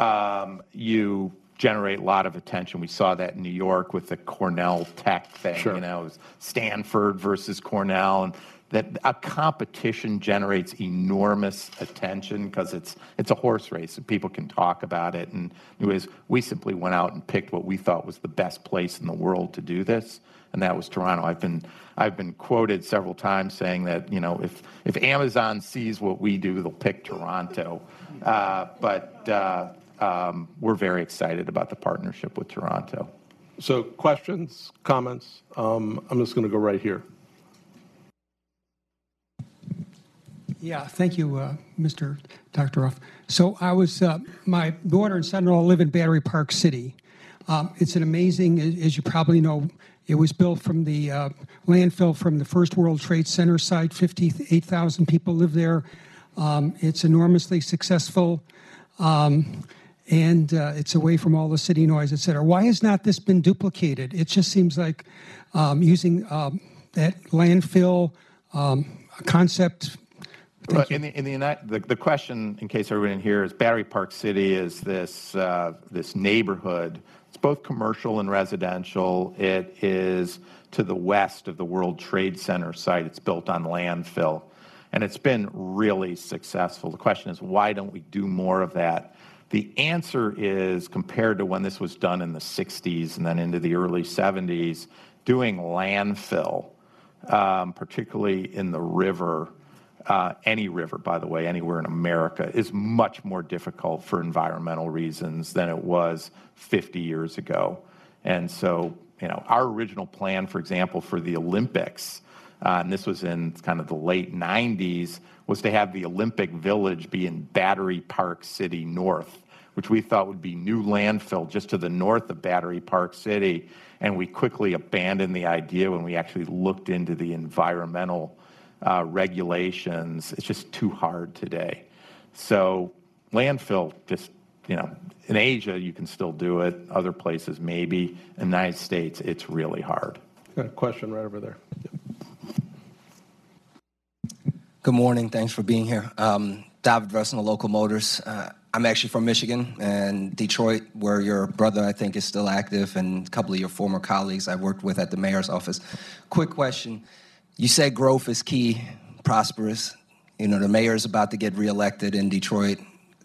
um, you generate a lot of attention. We saw that in New York with the Cornell Tech thing. Sure. You know, it was Stanford versus Cornell, and that a competition generates enormous attention because it's it's a horse race and people can talk about it. And anyways, we simply went out and picked what we thought was the best place in the world to do this, and that was Toronto. I've been I've been quoted several times saying that, you know, if if Amazon sees what we do, they'll pick Toronto. Uh, but uh, um, we're very excited about the partnership with Toronto. So questions, comments? Um, I'm just going to go right here. Yeah, thank you, uh, Mister Doctor Ruff. So I was, uh, my daughter and son-in-law live in Battery Park City. Um, it's an amazing, as you probably know, it was built from the uh, landfill from the First World Trade Center site. fifty-eight thousand people live there. Um, it's enormously successful, um, and uh, it's away from all the city noise, et cetera. Why has not this been duplicated? It just seems like um, using um, that landfill, um, concept? Well, in the in the, United, the the question, in case everyone here, is Battery Park City is this uh, this neighborhood. It's both commercial and residential. It is to the west of the World Trade Center site. It's built on landfill, and it's been really successful. The question is, why don't we do more of that? The answer is, compared to when this was done in the sixties and then into the early seventies, doing landfill, um, particularly in the river. Uh, any river, by the way, anywhere in America, is much more difficult for environmental reasons than it was fifty years ago. And so, you know, our original plan, for example, for the Olympics, uh, and this was in kind of the late nineties, was to have the Olympic Village be in Battery Park City North, which we thought would be new landfill just to the north of Battery Park City. And we quickly abandoned the idea when we actually looked into the environmental Uh, regulations. It's just too hard today. So landfill, just, you know, in Asia you can still do it, other places maybe. In the United States, it's really hard. Got a question right over there. Yep. Good morning. Thanks for being here. Um, David Russell, Local Motors. Uh, I'm actually from Michigan and Detroit, where your brother, I think, is still active, and a couple of your former colleagues I worked with at the mayor's office. Quick question. You said growth is key, prosperous. You know, the mayor is about to get reelected in Detroit,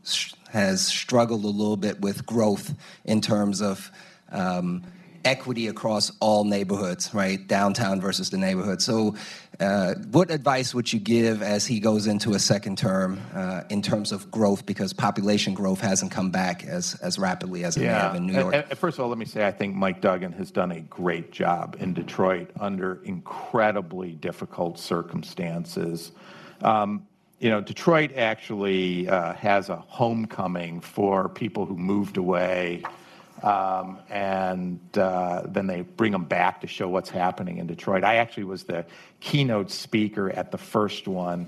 has struggled a little bit with growth in terms of um, equity across all neighborhoods, right? Downtown versus the neighborhood. So uh, what advice would you give as he goes into a second term uh, in terms of growth, because population growth hasn't come back as, as rapidly as it yeah. may have in New York? And, and first of all, let me say I think Mike Duggan has done a great job in Detroit under incredibly difficult circumstances. Um, you know, Detroit actually uh, has a homecoming for people who moved away, Um, and uh, then they bring them back to show what's happening in Detroit. I actually was the keynote speaker at the first one,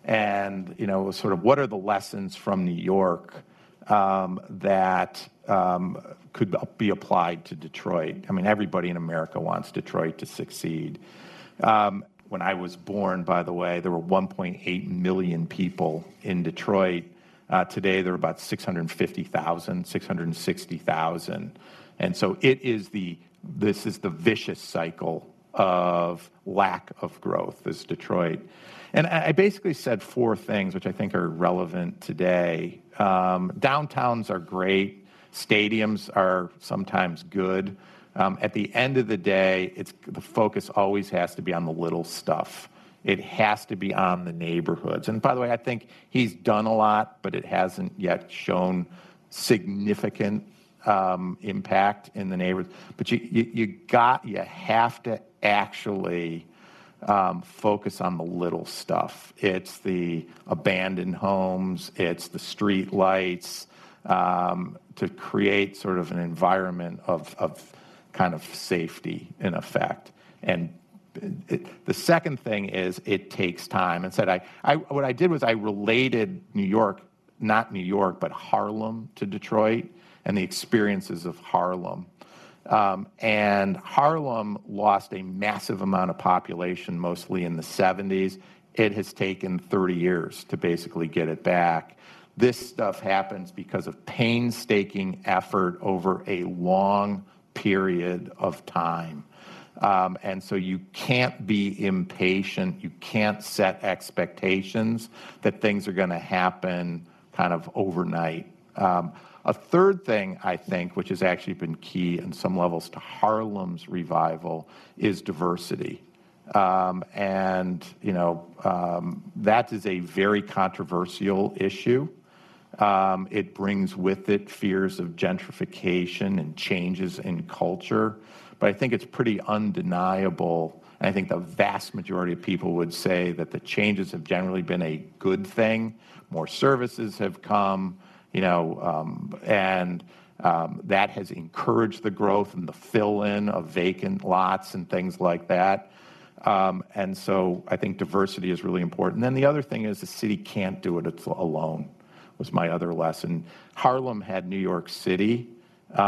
and you know, it was sort of what are the lessons from New York um, that um, could be applied to Detroit. I mean, everybody in America wants Detroit to succeed. Um, when I was born, by the way, there were one point eight million people in Detroit. Uh, today, there are about six hundred fifty thousand, six hundred sixty thousand. And so it is the, this is the vicious cycle of lack of growth, is Detroit. And I basically said four things, which I think are relevant today. Um, downtowns are great. Stadiums are sometimes good. Um, at the end of the day, it's, the focus always has to be on the little stuff. It has to be on the neighborhoods. And by the way, I think he's done a lot, but it hasn't yet shown significant um, impact in the neighborhoods. But you, you, you got, you have to actually um, focus on the little stuff. It's the abandoned homes, it's the street lights, um, to create sort of an environment of, of kind of safety in effect. And It, the second thing is it takes time. And said I, I, what I did was I related New York, not New York, but Harlem to Detroit and the experiences of Harlem. Um, and Harlem lost a massive amount of population, mostly in the seventies. It has taken thirty years to basically get it back. This stuff happens because of painstaking effort over a long period of time. Um, and so you can't be impatient. You can't set expectations that things are going to happen kind of overnight. Um, a third thing, I think, which has actually been key in some levels to Harlem's revival, is diversity. Um, and, you know, um, that is a very controversial issue. Um, it brings with it fears of gentrification and changes in culture. But I think it's pretty undeniable, and I think the vast majority of people would say that the changes have generally been a good thing. More services have come, you know, um, and um, that has encouraged the growth and the fill-in of vacant lots and things like that. Um, and so I think diversity is really important. And then the other thing is the city can't do it alone, was my other lesson. Harlem had New York City.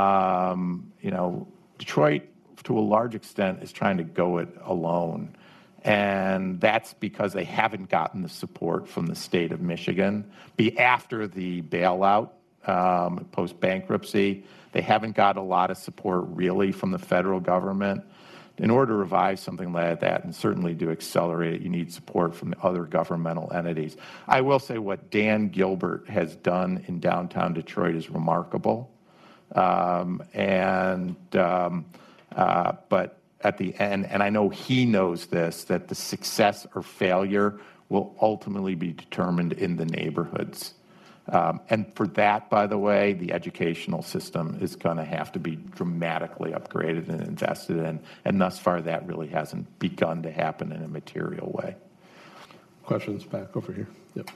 Um, you know, Detroit, to a large extent, is trying to go it alone. And that's because they haven't gotten the support from the state of Michigan. Be after the bailout, um, post-bankruptcy, they haven't got a lot of support really from the federal government. In order to revive something like that, and certainly to accelerate it, you need support from the other governmental entities. I will say what Dan Gilbert has done in downtown Detroit is remarkable. Um, and um, uh, but at the end, and I know he knows this, that the success or failure will ultimately be determined in the neighborhoods. Um, and for that, by the way, the educational system is going to have to be dramatically upgraded and invested in. And thus far, that really hasn't begun to happen in a material way. Questions back over here. Yep.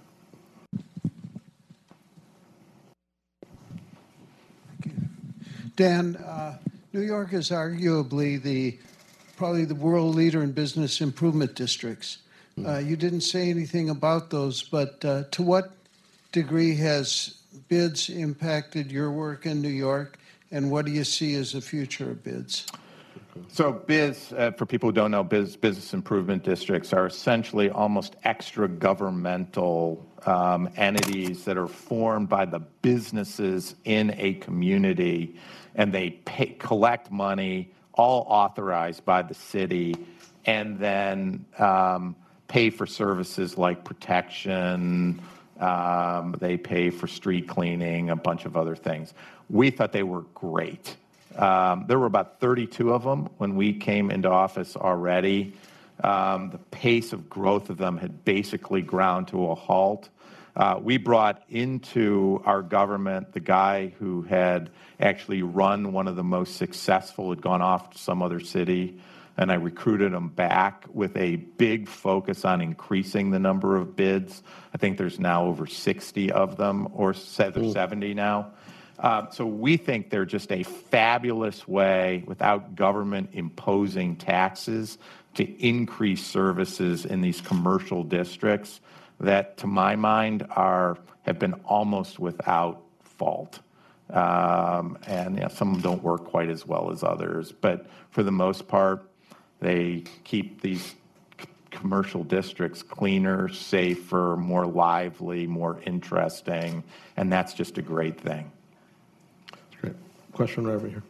Dan, uh, New York is arguably the probably the world leader in business improvement districts. Uh, you didn't say anything about those, but uh, to what degree has BIDS impacted your work in New York, and what do you see as the future of BIDS? So BIDS, uh, for people who don't know, BIDS, business improvement districts, are essentially almost extra governmental um, entities that are formed by the businesses in a community, and they pay, collect money, all authorized by the city, and then um, pay for services like protection. Um, they pay for street cleaning, a bunch of other things. We thought they were great. Um, there were about thirty-two of them when we came into office already. Um, the pace of growth of them had basically ground to a halt. Uh, we brought into our government the guy who had actually run one of the most successful, had gone off to some other city, and I recruited him back with a big focus on increasing the number of BIDS. I think there's now over sixty of them, or seventy now. Uh, so we think they're just a fabulous way, without government imposing taxes, to increase services in these commercial districts that, to my mind, are have been almost without fault. Um, and yeah, some of them don't work quite as well as others, but for the most part, they keep these c- commercial districts cleaner, safer, more lively, more interesting, and that's just a great thing. That's great. Question right over here.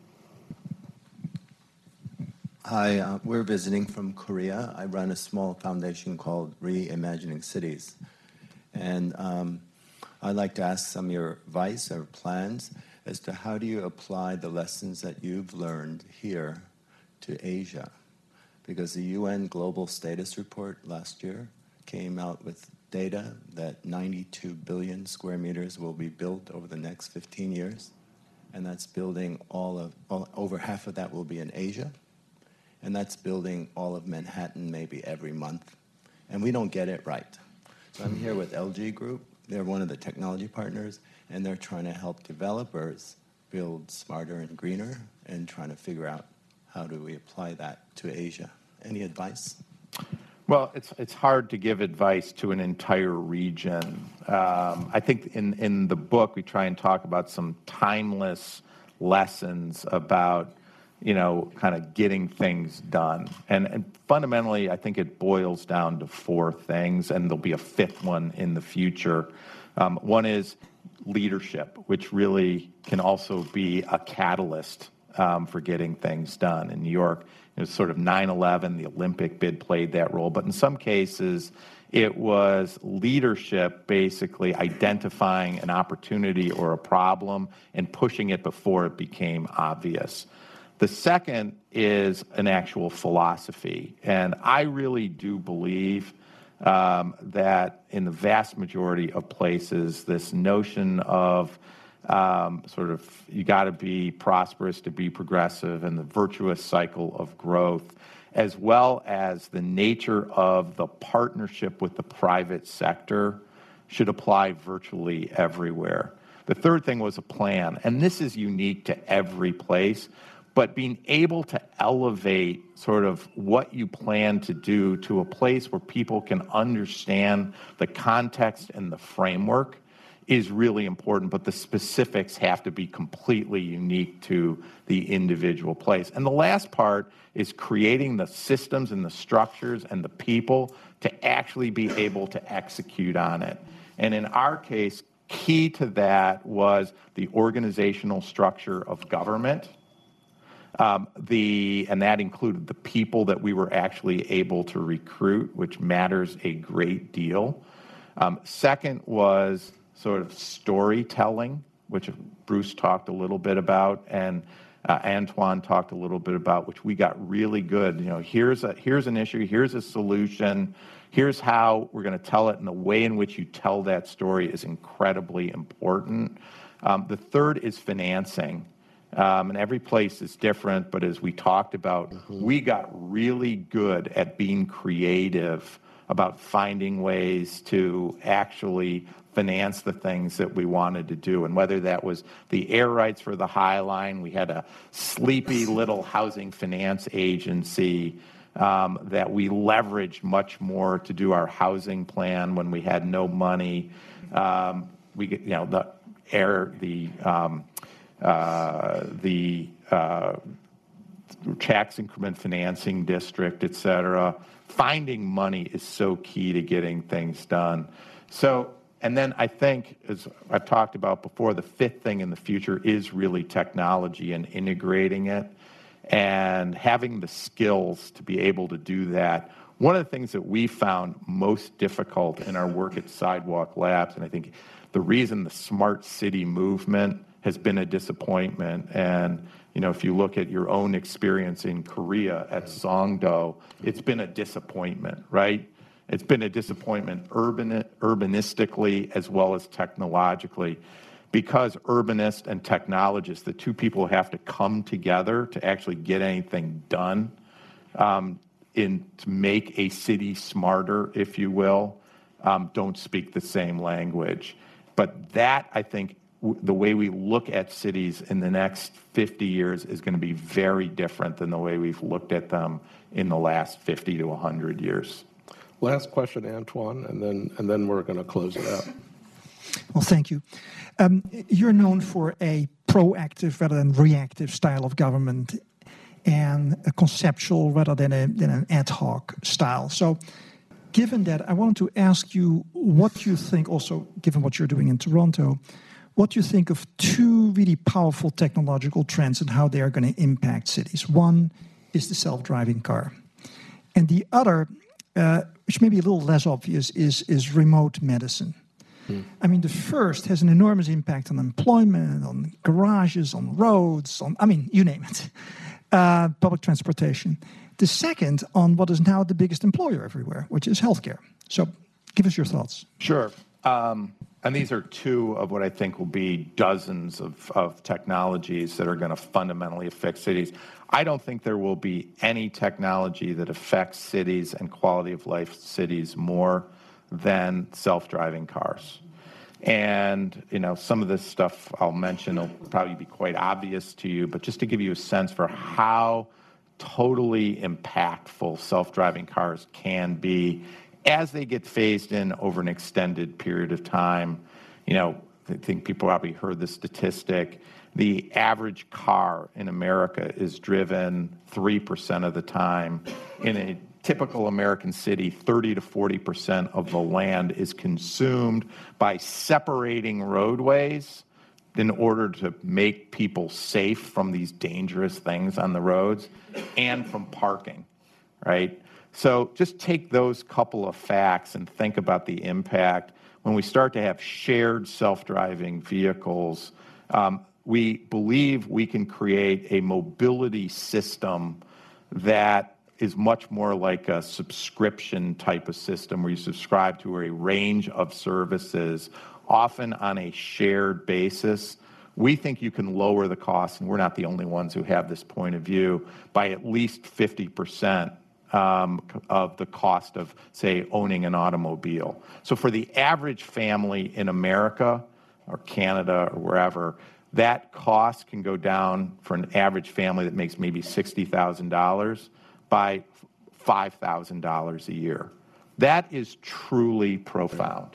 Hi, uh, we're visiting from Korea. I run a small foundation called Reimagining Cities. And um, I'd like to ask some of your advice or plans as to how do you apply the lessons that you've learned here to Asia? Because the U N Global Status Report last year came out with data that ninety-two billion square meters will be built over the next fifteen years. And that's building all of, all, over half of that will be in Asia. And that's building all of Manhattan maybe every month. And we don't get it right. So I'm here with L G Group. They're one of the technology partners, and they're trying to help developers build smarter and greener and trying to figure out how do we apply that to Asia. Any advice? Well, it's it's hard to give advice to an entire region. Um, I think in, in the book we try and talk about some timeless lessons about, you know, kind of getting things done. And, and fundamentally, I think it boils down to four things, and there'll be a fifth one in the future. Um, one is leadership, which really can also be a catalyst um, for getting things done. In New York, it was sort of nine eleven, the Olympic bid played that role, but in some cases, it was leadership basically identifying an opportunity or a problem and pushing it before it became obvious. The second is an actual philosophy, and I really do believe um, that in the vast majority of places, this notion of um, sort of you got to be prosperous to be progressive, and the virtuous cycle of growth, as well as the nature of the partnership with the private sector, should apply virtually everywhere. The third thing was a plan, and this is unique to every place. But being able to elevate sort of what you plan to do to a place where people can understand the context and the framework is really important, but the specifics have to be completely unique to the individual place. And the last part is creating the systems and the structures and the people to actually be able to execute on it. And in our case, key to that was the organizational structure of government. Um, the, and that included the people that we were actually able to recruit, which matters a great deal. Um, second was sort of storytelling, which Bruce talked a little bit about, and uh, Antoine talked a little bit about, which we got really good. You know, here's a here's an issue, here's a solution, here's how we're going to tell it, and the way in which you tell that story is incredibly important. Um, the third is financing. Um, and every place is different, but as we talked about, mm-hmm. we got really good at being creative about finding ways to actually finance the things that we wanted to do. And whether that was the air rights for the High Line, we had a sleepy little housing finance agency um, that we leveraged much more to do our housing plan when we had no money. Um, we, you know, the air, the um, uh, the uh, tax increment financing district, et cetera. Finding money is so key to getting things done. So, and then I think, as I've talked about before, the fifth thing in the future is really technology and integrating it and having the skills to be able to do that. One of the things that we found most difficult in our work at Sidewalk Labs, and I think the reason the smart city movement has been a disappointment, and you know, if you look at your own experience in Korea at Songdo, it's been a disappointment, right? It's been a disappointment urban, urbanistically as well as technologically, because urbanists and technologists, the two people have to come together to actually get anything done, um, in to make a city smarter, if you will, um, don't speak the same language. But that, I think, w- the way we look at cities in the next fifty years is going to be very different than the way we've looked at them in the last fifty to one hundred years. Last question, Antoine, and then and then we're going to close it out. Well, thank you. Um, you're known for a proactive rather than reactive style of government, and a conceptual rather than, a, than an ad hoc style. So given that, I wanted to ask you what you think, also given what you're doing in Toronto, what you think of two really powerful technological trends and how they are going to impact cities. One is the self-driving car. And the other, uh, which may be a little less obvious, is, is remote medicine. Hmm. I mean, the first has an enormous impact on employment, on garages, on roads, on, I mean, you name it. Uh, public transportation. The second on what is now the biggest employer everywhere, which is healthcare. So give us your thoughts. Sure. Um, and these are two of what I think will be dozens of, of technologies that are going to fundamentally affect cities. I don't think there will be any technology that affects cities and quality of life cities more than self-driving cars. And, you know, some of this stuff I'll mention will probably be quite obvious to you, but just to give you a sense for how totally impactful self-driving cars can be as they get phased in over an extended period of time. You know, I think people probably heard the statistic. The average car in America is driven three percent of the time. In a typical American city, thirty to forty percent of the land is consumed by separating roadways in order to make people safe from these dangerous things on the roads and from parking, right? So just take those couple of facts and think about the impact. When we start to have shared self-driving vehicles, um, we believe we can create a mobility system that is much more like a subscription type of system where you subscribe to a range of services, often on a shared basis. We think you can lower the cost, and we're not the only ones who have this point of view, by at least fifty percent um, of the cost of, say, owning an automobile. So for the average family in America or Canada or wherever, that cost can go down for an average family that makes maybe sixty thousand dollars by five thousand dollars a year. That is truly profound.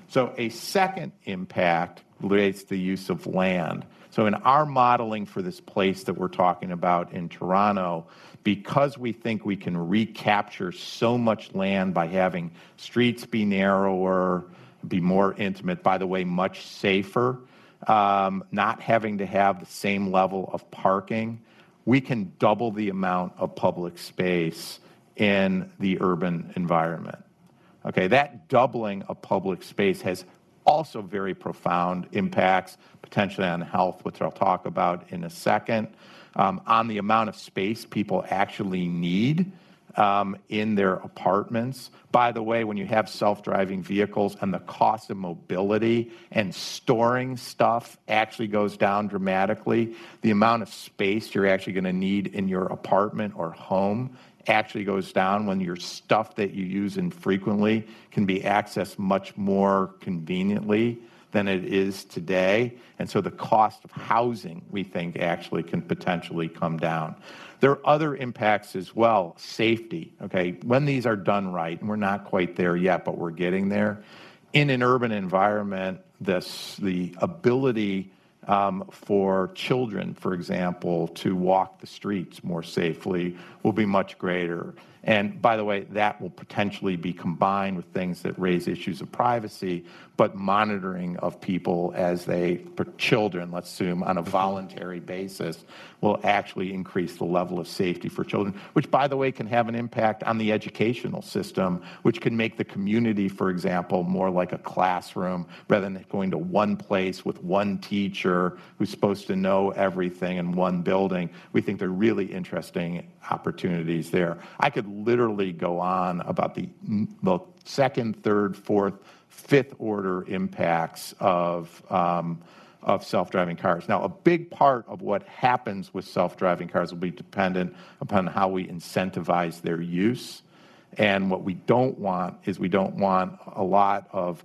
So a second impact relates to the use of land. So in our modeling for this place that we're talking about in Toronto, because we think we can recapture so much land by having streets be narrower, be more intimate, by the way, much safer, um, not having to have the same level of parking, we can double the amount of public space in the urban environment. Okay, that doubling of public space has also very profound impacts, potentially on health, which I'll talk about in a second, um, on the amount of space people actually need um, in their apartments. By the way, when you have self-driving vehicles and the cost of mobility and storing stuff actually goes down dramatically, the amount of space you're actually going to need in your apartment or home actually goes down when your stuff that you use infrequently can be accessed much more conveniently than it is today. And so the cost of housing, we think, actually can potentially come down. There are other impacts as well. Safety, okay? When these are done right, and we're not quite there yet, but we're getting there, in an urban environment, this, the ability Um, for children, for example, to walk the streets more safely will be much greater. And by the way, that will potentially be combined with things that raise issues of privacy, but monitoring of people as they, for children, let's assume, on a voluntary basis, will actually increase the level of safety for children, which, by the way, can have an impact on the educational system, which can make the community, for example, more like a classroom rather than going to one place with one teacher who's supposed to know everything in one building. We think there are really interesting opportunities there. I could literally go on about the, the second, third, fourth, fifth order impacts of um, of self-driving cars. Now, a big part of what happens with self-driving cars will be dependent upon how we incentivize their use. And what we don't want is we don't want a lot of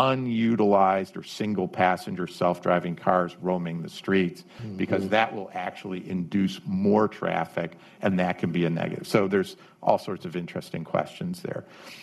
unutilized or single-passenger self-driving cars roaming the streets, mm-hmm. because that will actually induce more traffic, and that can be a negative. So there's all sorts of interesting questions there.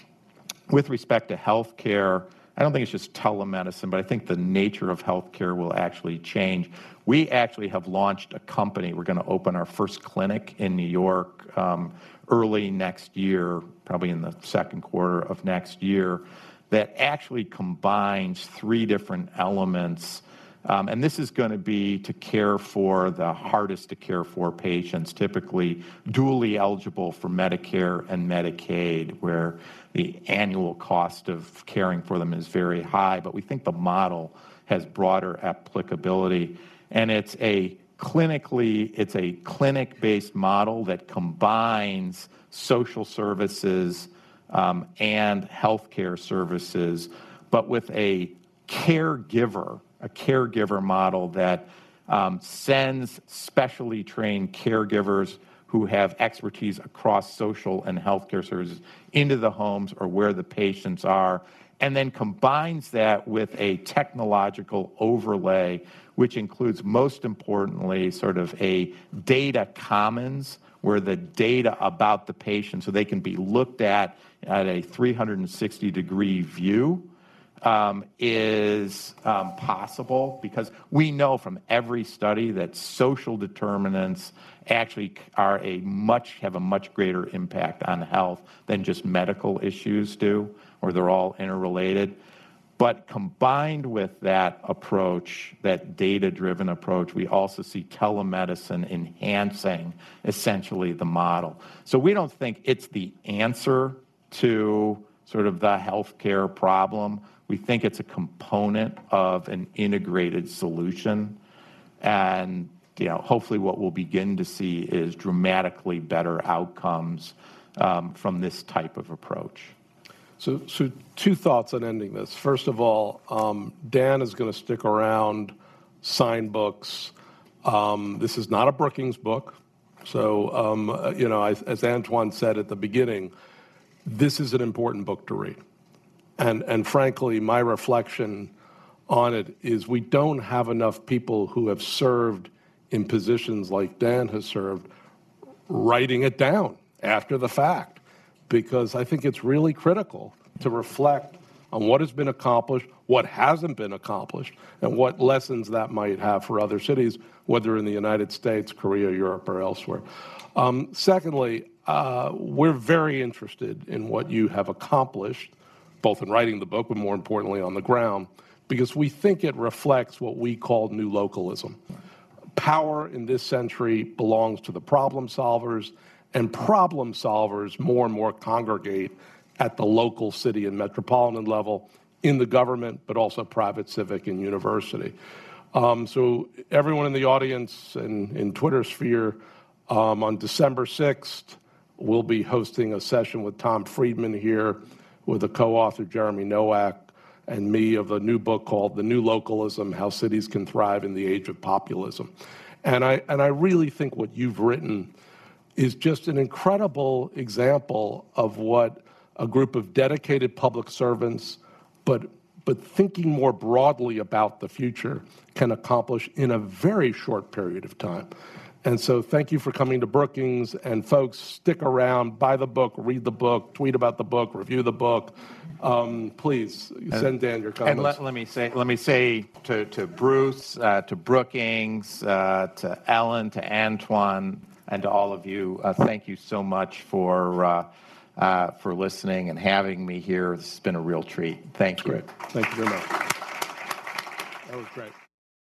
With respect to healthcare, I don't think it's just telemedicine, but I think the nature of healthcare will actually change. We actually have launched a company. We're going to open our first clinic in New York um, early next year, probably in the second quarter of next year, that actually combines three different elements. Um, and this is going to be to care for the hardest to care for patients, typically dually eligible for Medicare and Medicaid, where the annual cost of caring for them is very high. But we think the model has broader applicability. And it's a clinically, it's a clinic-based model that combines social services um, and healthcare services, but with a caregiver, a caregiver model that um, sends specially trained caregivers who have expertise across social and healthcare services into the homes or where the patients are, and then combines that with a technological overlay, which includes, most importantly, sort of a data commons, where the data about the patient, so they can be looked at at a three hundred sixty degree view, um, is um, possible, because we know from every study that social determinants actually are a much have a much greater impact on health than just medical issues do, or they're all interrelated. But combined with that approach, that data-driven approach, we also see telemedicine enhancing essentially the model. So we don't think it's the answer to sort of the healthcare problem. We think it's a component of an integrated solution. And you know, hopefully what we'll begin to see is dramatically better outcomes um, from this type of approach. So, so two thoughts on ending this. First of all, um, Dan is going to stick around, sign books. Um, this is not a Brookings book. So, um, you know, as, as Antoine said at the beginning, this is an important book to read. And, and frankly, my reflection on it is we don't have enough people who have served in positions like Dan has served writing it down after the fact, because I think it's really critical to reflect on what has been accomplished, what hasn't been accomplished, and what lessons that might have for other cities, whether in the United States, Korea, Europe, or elsewhere. Um, secondly, uh, we're very interested in what you have accomplished, both in writing the book, but more importantly on the ground, because we think it reflects what we call new localism. Power in this century belongs to the problem solvers, and problem solvers more and more congregate at the local, city, and metropolitan level in the government, but also private, civic, and university. Um, so everyone in the audience and in Twitter sphere, um, on December sixth, we'll be hosting a session with Tom Friedman here with a co-author, Jeremy Nowak, and me, of a new book called The New Localism, How Cities Can Thrive in the Age of Populism. And I, and I really think what you've written is just an incredible example of what a group of dedicated public servants, but, but thinking more broadly about the future, can accomplish in a very short period of time. And so thank you for coming to Brookings, and folks, stick around, buy the book, read the book, tweet about the book, review the book. Um, please send Dan your comments. And let, let me say, let me say to, to Bruce, uh, to Brookings, uh, to Ellen, to Antoine, and to all of you, uh, thank you so much for uh, uh, for listening and having me here. This has been a real treat. Thank you. Great. Thank you very much. That was great.